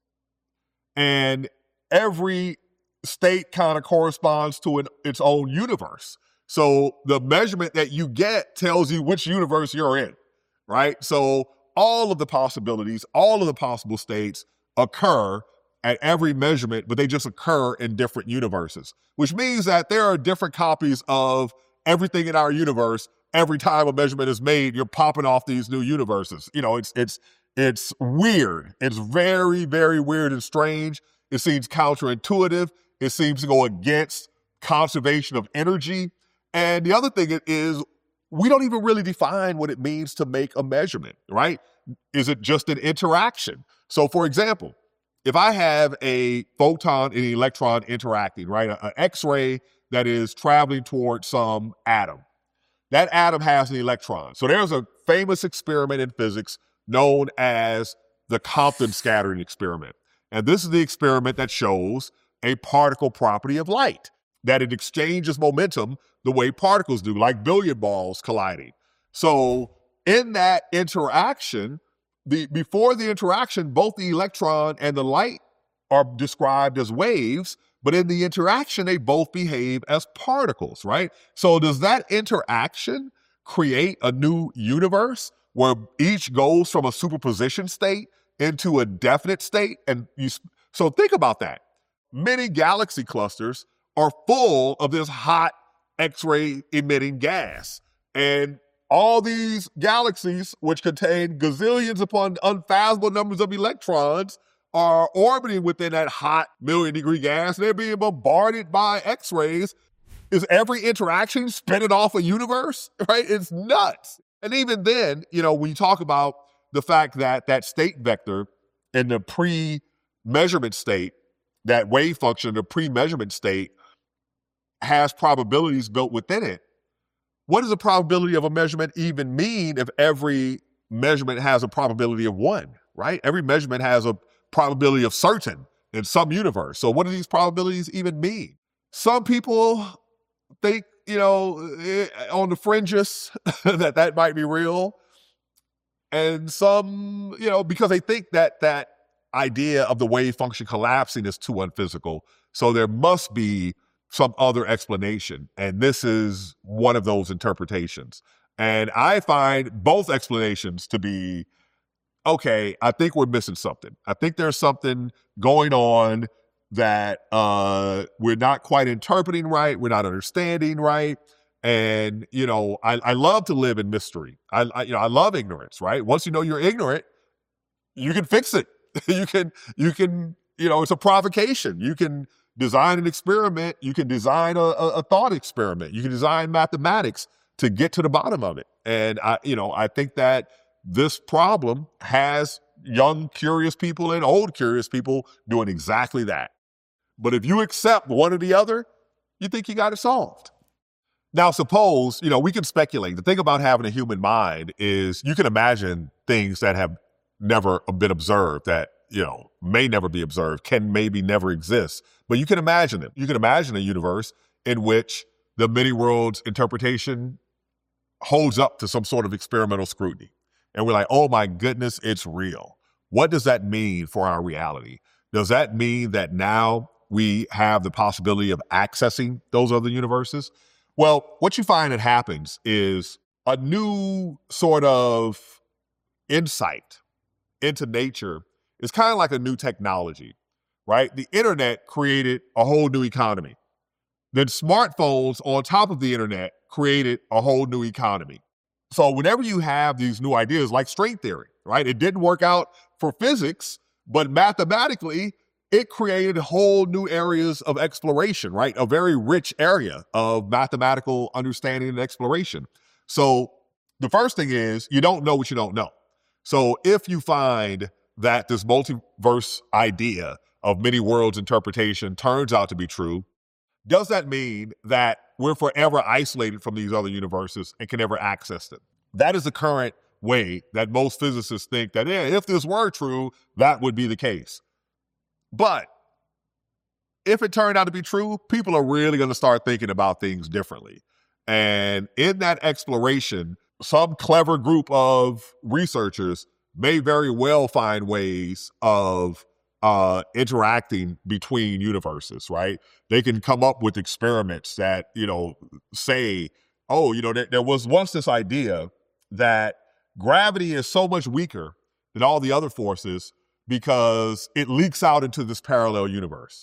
And every state kind of corresponds to an, its own universe. So the measurement that you get tells you which universe you're in, right? So all of the possibilities, all of the possible states occur at every measurement, but they just occur in different universes, which means that there are different copies of everything in our universe. Every time a measurement is made, you're popping off these new universes. You know, it's it's it's weird. It's very, very weird and strange. It seems counterintuitive. It seems to go against conservation of energy. And the other thing is, we don't even really define what it means to make a measurement, right? Is it just an interaction? So, for example, if I have a photon and an electron interacting, right, an X-ray that is traveling towards some atom, that atom has an electron. So there's a famous experiment in physics known as the Compton scattering experiment. And this is the experiment that shows a particle property of light, that it exchanges momentum the way particles do, like billiard balls colliding. So in that interaction, the before the interaction, both the electron and the light are described as waves, but in the interaction, they both behave as particles, right? So does that interaction create a new universe where each goes from a superposition state into a definite state? And you, so think about that. Many galaxy clusters are full of this hot X-ray emitting gas. And all these galaxies, which contain gazillions upon unfathomable numbers of electrons, are orbiting within that hot million degree gas. They're being bombarded by X-rays. Is every interaction spinning off a universe, right? It's nuts. And even then, you know, when you talk about the fact that that state vector in the pre-measurement state, that wave function, the pre-measurement state, has probabilities built within it. What does the probability of a measurement even mean if every measurement has a probability of one, right? Every measurement has a probability of certain in some universe. So what do these probabilities even mean? Some people think, you know, on the fringes that that might be real. And some, you know, because they think that that idea of the wave function collapsing is too unphysical. So there must be some other explanation. And this is one of those interpretations. And I find both explanations to be, okay, I think we're missing something. I think there's something going on that uh, we're not quite interpreting right. We're not understanding right. And, you know, I, I love to live in mystery. I, I, you know, I love ignorance, right? Once you know you're ignorant, you can fix it. you can, you can, you know, it's a provocation. You can design an experiment. You can design a, a, a thought experiment. You can design mathematics to get to the bottom of it. And I, you know, I think that this problem has young, curious people and old, curious people doing exactly that. But if you accept one or the other, you think you got it solved. Now, suppose, you know, we can speculate. The thing about having a human mind is you can imagine things that have never been observed, that, you know, may never be observed, can maybe never exist. But you can imagine them. You can imagine a universe in which the many worlds interpretation holds up to some sort of experimental scrutiny. And we're like, oh my goodness, it's real. What does that mean for our reality? Does that mean that now we have the possibility of accessing those other universes? Well, what you find that happens is a new sort of insight into nature is kind of like a new technology, right? The internet created a whole new economy. Then smartphones on top of the internet created a whole new economy. So whenever you have these new ideas like string theory, right? It didn't work out for physics, but mathematically, it created whole new areas of exploration, right? A very rich area of mathematical understanding and exploration. So the first thing is you don't know what you don't know. So if you find that this multiverse idea of many worlds interpretation turns out to be true, does that mean that we're forever isolated from these other universes and can never access them? That is the current way that most physicists think that, yeah, if this were true, that would be the case. But if it turned out to be true, people are really going to start thinking about things differently. And in that exploration, some clever group of researchers may very well find ways of uh, interacting between universes, right? They can come up with experiments that, you know, say, oh, you know, there, there was once this idea that gravity is so much weaker than all the other forces because it leaks out into this parallel universe.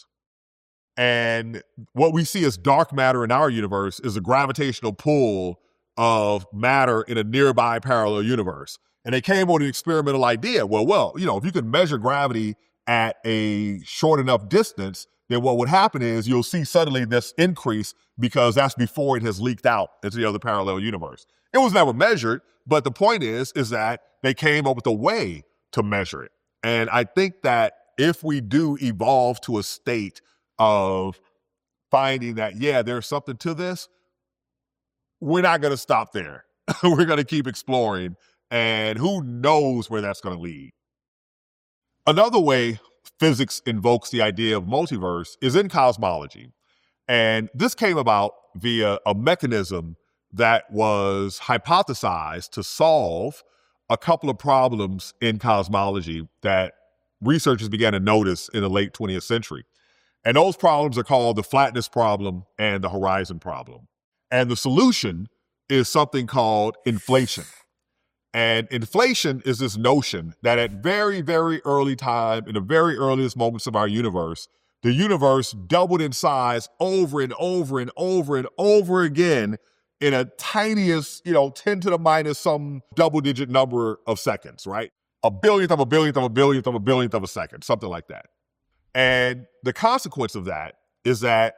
And what we see as dark matter in our universe is a gravitational pull of matter in a nearby parallel universe. And they came with an experimental idea. Well, well, you know, if you could measure gravity at a short enough distance, then what would happen is you'll see suddenly this increase because that's before it has leaked out into the other parallel universe. It was never measured, but the point is, is that they came up with a way to measure it. And I think that if we do evolve to a state of finding that, yeah, there's something to this, we're not going to stop there. We're going to keep exploring, and who knows where that's going to lead. Another way physics invokes the idea of multiverse is in cosmology. And this came about via a mechanism that was hypothesized to solve a couple of problems in cosmology that researchers began to notice in the late twentieth century. And those problems are called the flatness problem and the horizon problem. And the solution is something called inflation. And inflation is this notion that at very, very early time, in the very earliest moments of our universe, the universe doubled in size over and over and over and over again in a tiniest, you know, ten to the minus some double digit number of seconds, right? A billionth of a billionth of a billionth of a billionth of a second, something like that. And the consequence of that is that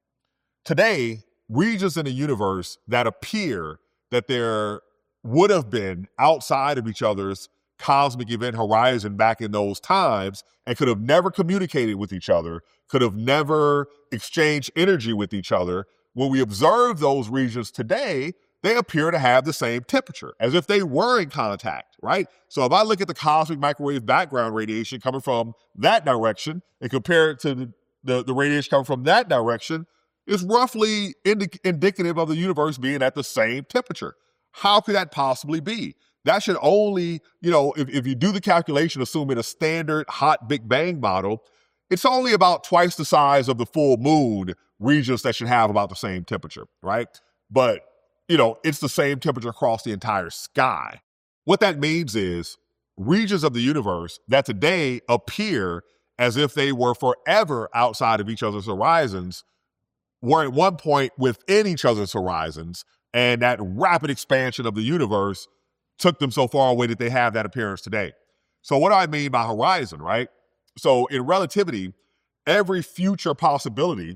today, regions in the universe that appear that there would have been outside of each other's cosmic event horizon back in those times and could have never communicated with each other, could have never exchanged energy with each other. When we observe those regions today, they appear to have the same temperature, as if they were in contact, right? So if I look at the cosmic microwave background radiation coming from that direction and compare it to the, the, the radiation coming from that direction, it's roughly indi- indicative of the universe being at the same temperature. How could that possibly be? That should only, you know, if, if you do the calculation, assuming a standard hot Big Bang model, it's only about twice the size of the full moon regions that should have about the same temperature, right? But, you know, it's the same temperature across the entire sky. What that means is regions of the universe that today appear as if they were forever outside of each other's horizons were at one point within each other's horizons, and that rapid expansion of the universe took them so far away that they have that appearance today. So what do I mean by horizon, right? So in relativity, every future possibility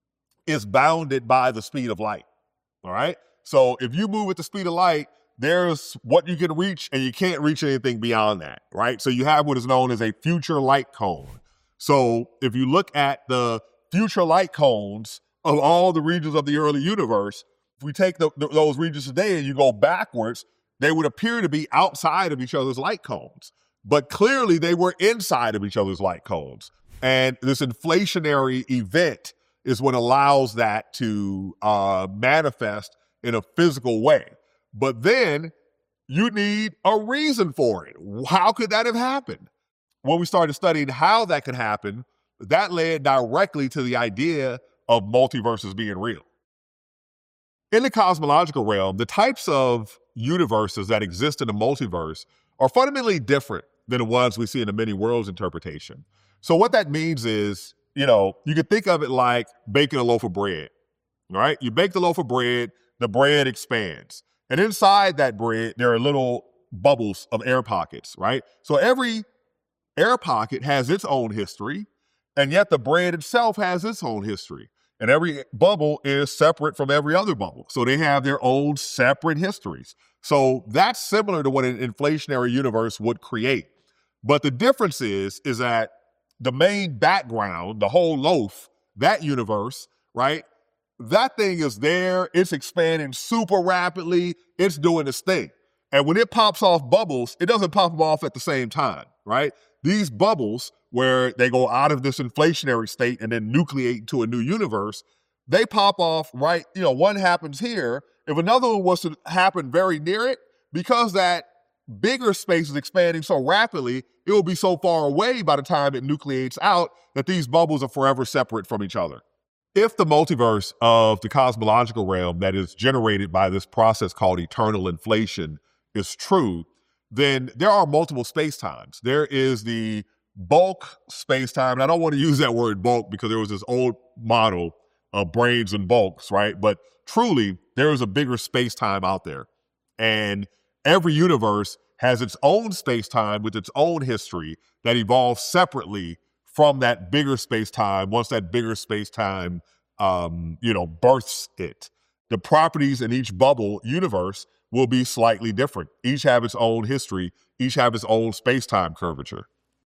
is bounded by the speed of light, all right? So if you move at the speed of light, there's what you can reach, and you can't reach anything beyond that, right? So you have what is known as a future light cone. So if you look at the future light cones of all the regions of the early universe, if we take the, the, those regions today and you go backwards, they would appear to be outside of each other's light cones. But clearly they were inside of each other's light cones. And this inflationary event is what allows that to uh, manifest in a physical way. But then you need a reason for it. How could that have happened? When we started studying how that could happen, that led directly to the idea of multiverses being real. In the cosmological realm, the types of universes that exist in the multiverse are fundamentally different than the ones we see in the many worlds interpretation. So what that means is, you know, you could think of it like baking a loaf of bread, right? You bake the loaf of bread, the bread expands. And inside that bread, there are little bubbles of air pockets, right? So every air pocket has its own history, and yet the bread itself has its own history. And every bubble is separate from every other bubble. So they have their own separate histories. So that's similar to what an inflationary universe would create. But the difference is, is that the main background, the whole loaf, that universe, right? That thing is there. It's expanding super rapidly. It's doing its thing. And when it pops off bubbles, it doesn't pop them off at the same time, right? These bubbles where they go out of this inflationary state and then nucleate into a new universe, they pop off right, you know, one happens here. If another one was to happen very near it, because that bigger space is expanding so rapidly, it will be so far away by the time it nucleates out that these bubbles are forever separate from each other. If the multiverse of the cosmological realm that is generated by this process called eternal inflation is true, then there are multiple spacetimes. There is the bulk spacetime, and I don't want to use that word bulk because there was this old model of brains and bulks, right? But truly, there is a bigger spacetime out there. And every universe has its own spacetime with its own history that evolves separately from that bigger space-time once that bigger space-time, um, you know, births it. The properties in each bubble universe will be slightly different. Each have its own history. Each have its own space-time curvature.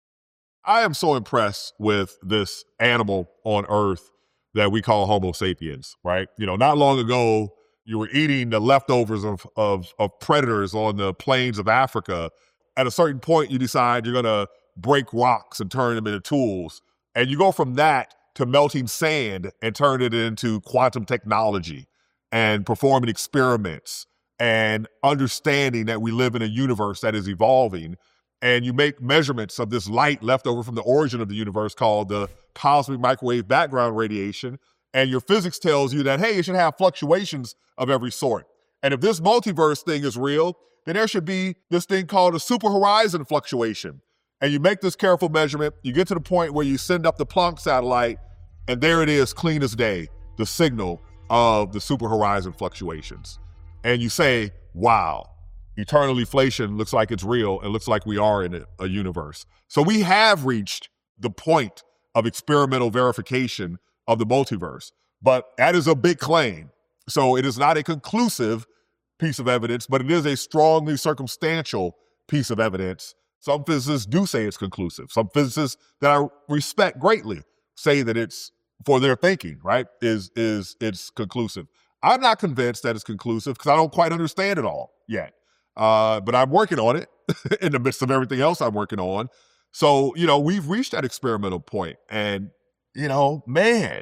I am so impressed with this animal on Earth that we call Homo sapiens, right? You know, not long ago, you were eating the leftovers of, of, of predators on the plains of Africa. At a certain point, you decide you're going to break rocks and turn them into tools. And you go from that to melting sand and turn it into quantum technology and performing experiments and understanding that we live in a universe that is evolving. And you make measurements of this light left over from the origin of the universe called the cosmic microwave background radiation. And your physics tells you that, hey, it should have fluctuations of every sort. And if this multiverse thing is real, then there should be this thing called a super horizon fluctuation. And you make this careful measurement, you get to the point where you send up the Planck satellite, and there it is, clean as day, the signal of the super horizon fluctuations. And you say, wow, eternal inflation looks like it's real and looks like we are in a, a universe. So we have reached the point of experimental verification of the multiverse, but that is a big claim. So it is not a conclusive piece of evidence, but it is a strongly circumstantial piece of evidence. Some physicists do say it's conclusive. Some physicists that I respect greatly say that it's, for their thinking, right, is, is it's conclusive. I'm not convinced that it's conclusive because I don't quite understand it all yet. Uh, but I'm working on it in the midst of everything else I'm working on. So, you know, we've reached that experimental point. And, you know, man,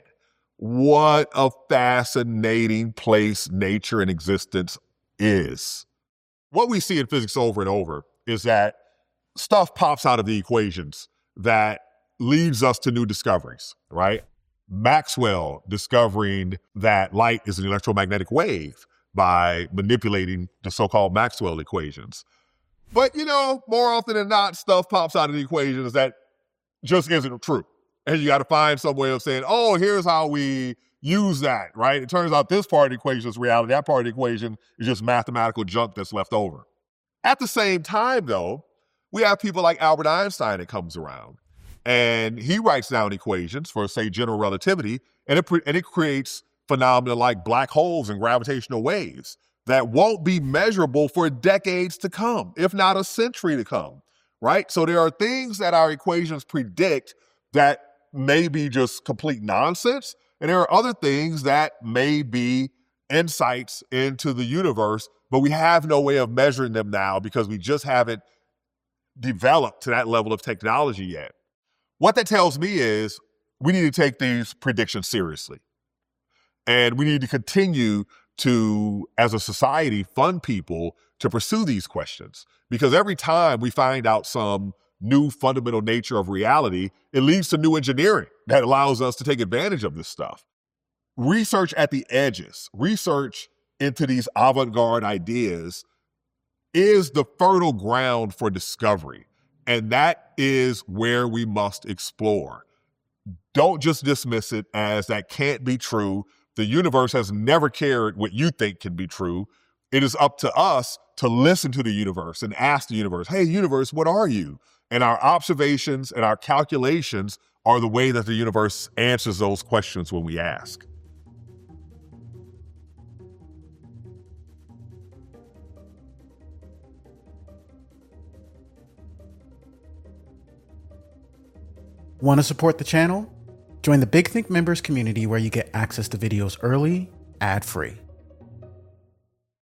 what a fascinating place nature and existence is. What we see in physics over and over is that stuff pops out of the equations that leads us to new discoveries, right? Maxwell discovering that light is an electromagnetic wave by manipulating the so-called Maxwell equations. But, you know, more often than not, stuff pops out of the equations that just isn't true. And you got to find some way of saying, oh, here's how we use that, right? It turns out this part of the equation is reality. That part of the equation is just mathematical junk that's left over. At the same time, though, we have people like Albert Einstein that comes around. And he writes down equations for, say, general relativity, and it, and it creates phenomena like black holes and gravitational waves that won't be measurable for decades to come, if not a century to come, right? So there are things that our equations predict that may be just complete nonsense, and there are other things that may be insights into the universe, but we have no way of measuring them now because we just haven't developed to that level of technology yet. What that tells me is we need to take these predictions seriously. And we need to continue to, as a society, fund people to pursue these questions. Because every time we find out some new fundamental nature of reality, it leads to new engineering that allows us to take advantage of this stuff. Research at the edges, research into these avant-garde ideas is the fertile ground for discovery. And that is where we must explore. Don't just dismiss it as that can't be true. The universe has never cared what you think can be true. It is up to us to listen to the universe and ask the universe, hey, universe, what are you? And our observations and our calculations are the way that the universe answers those questions when we ask. Want to support the channel? Join the Big Think members community where you get access to videos early, ad-free.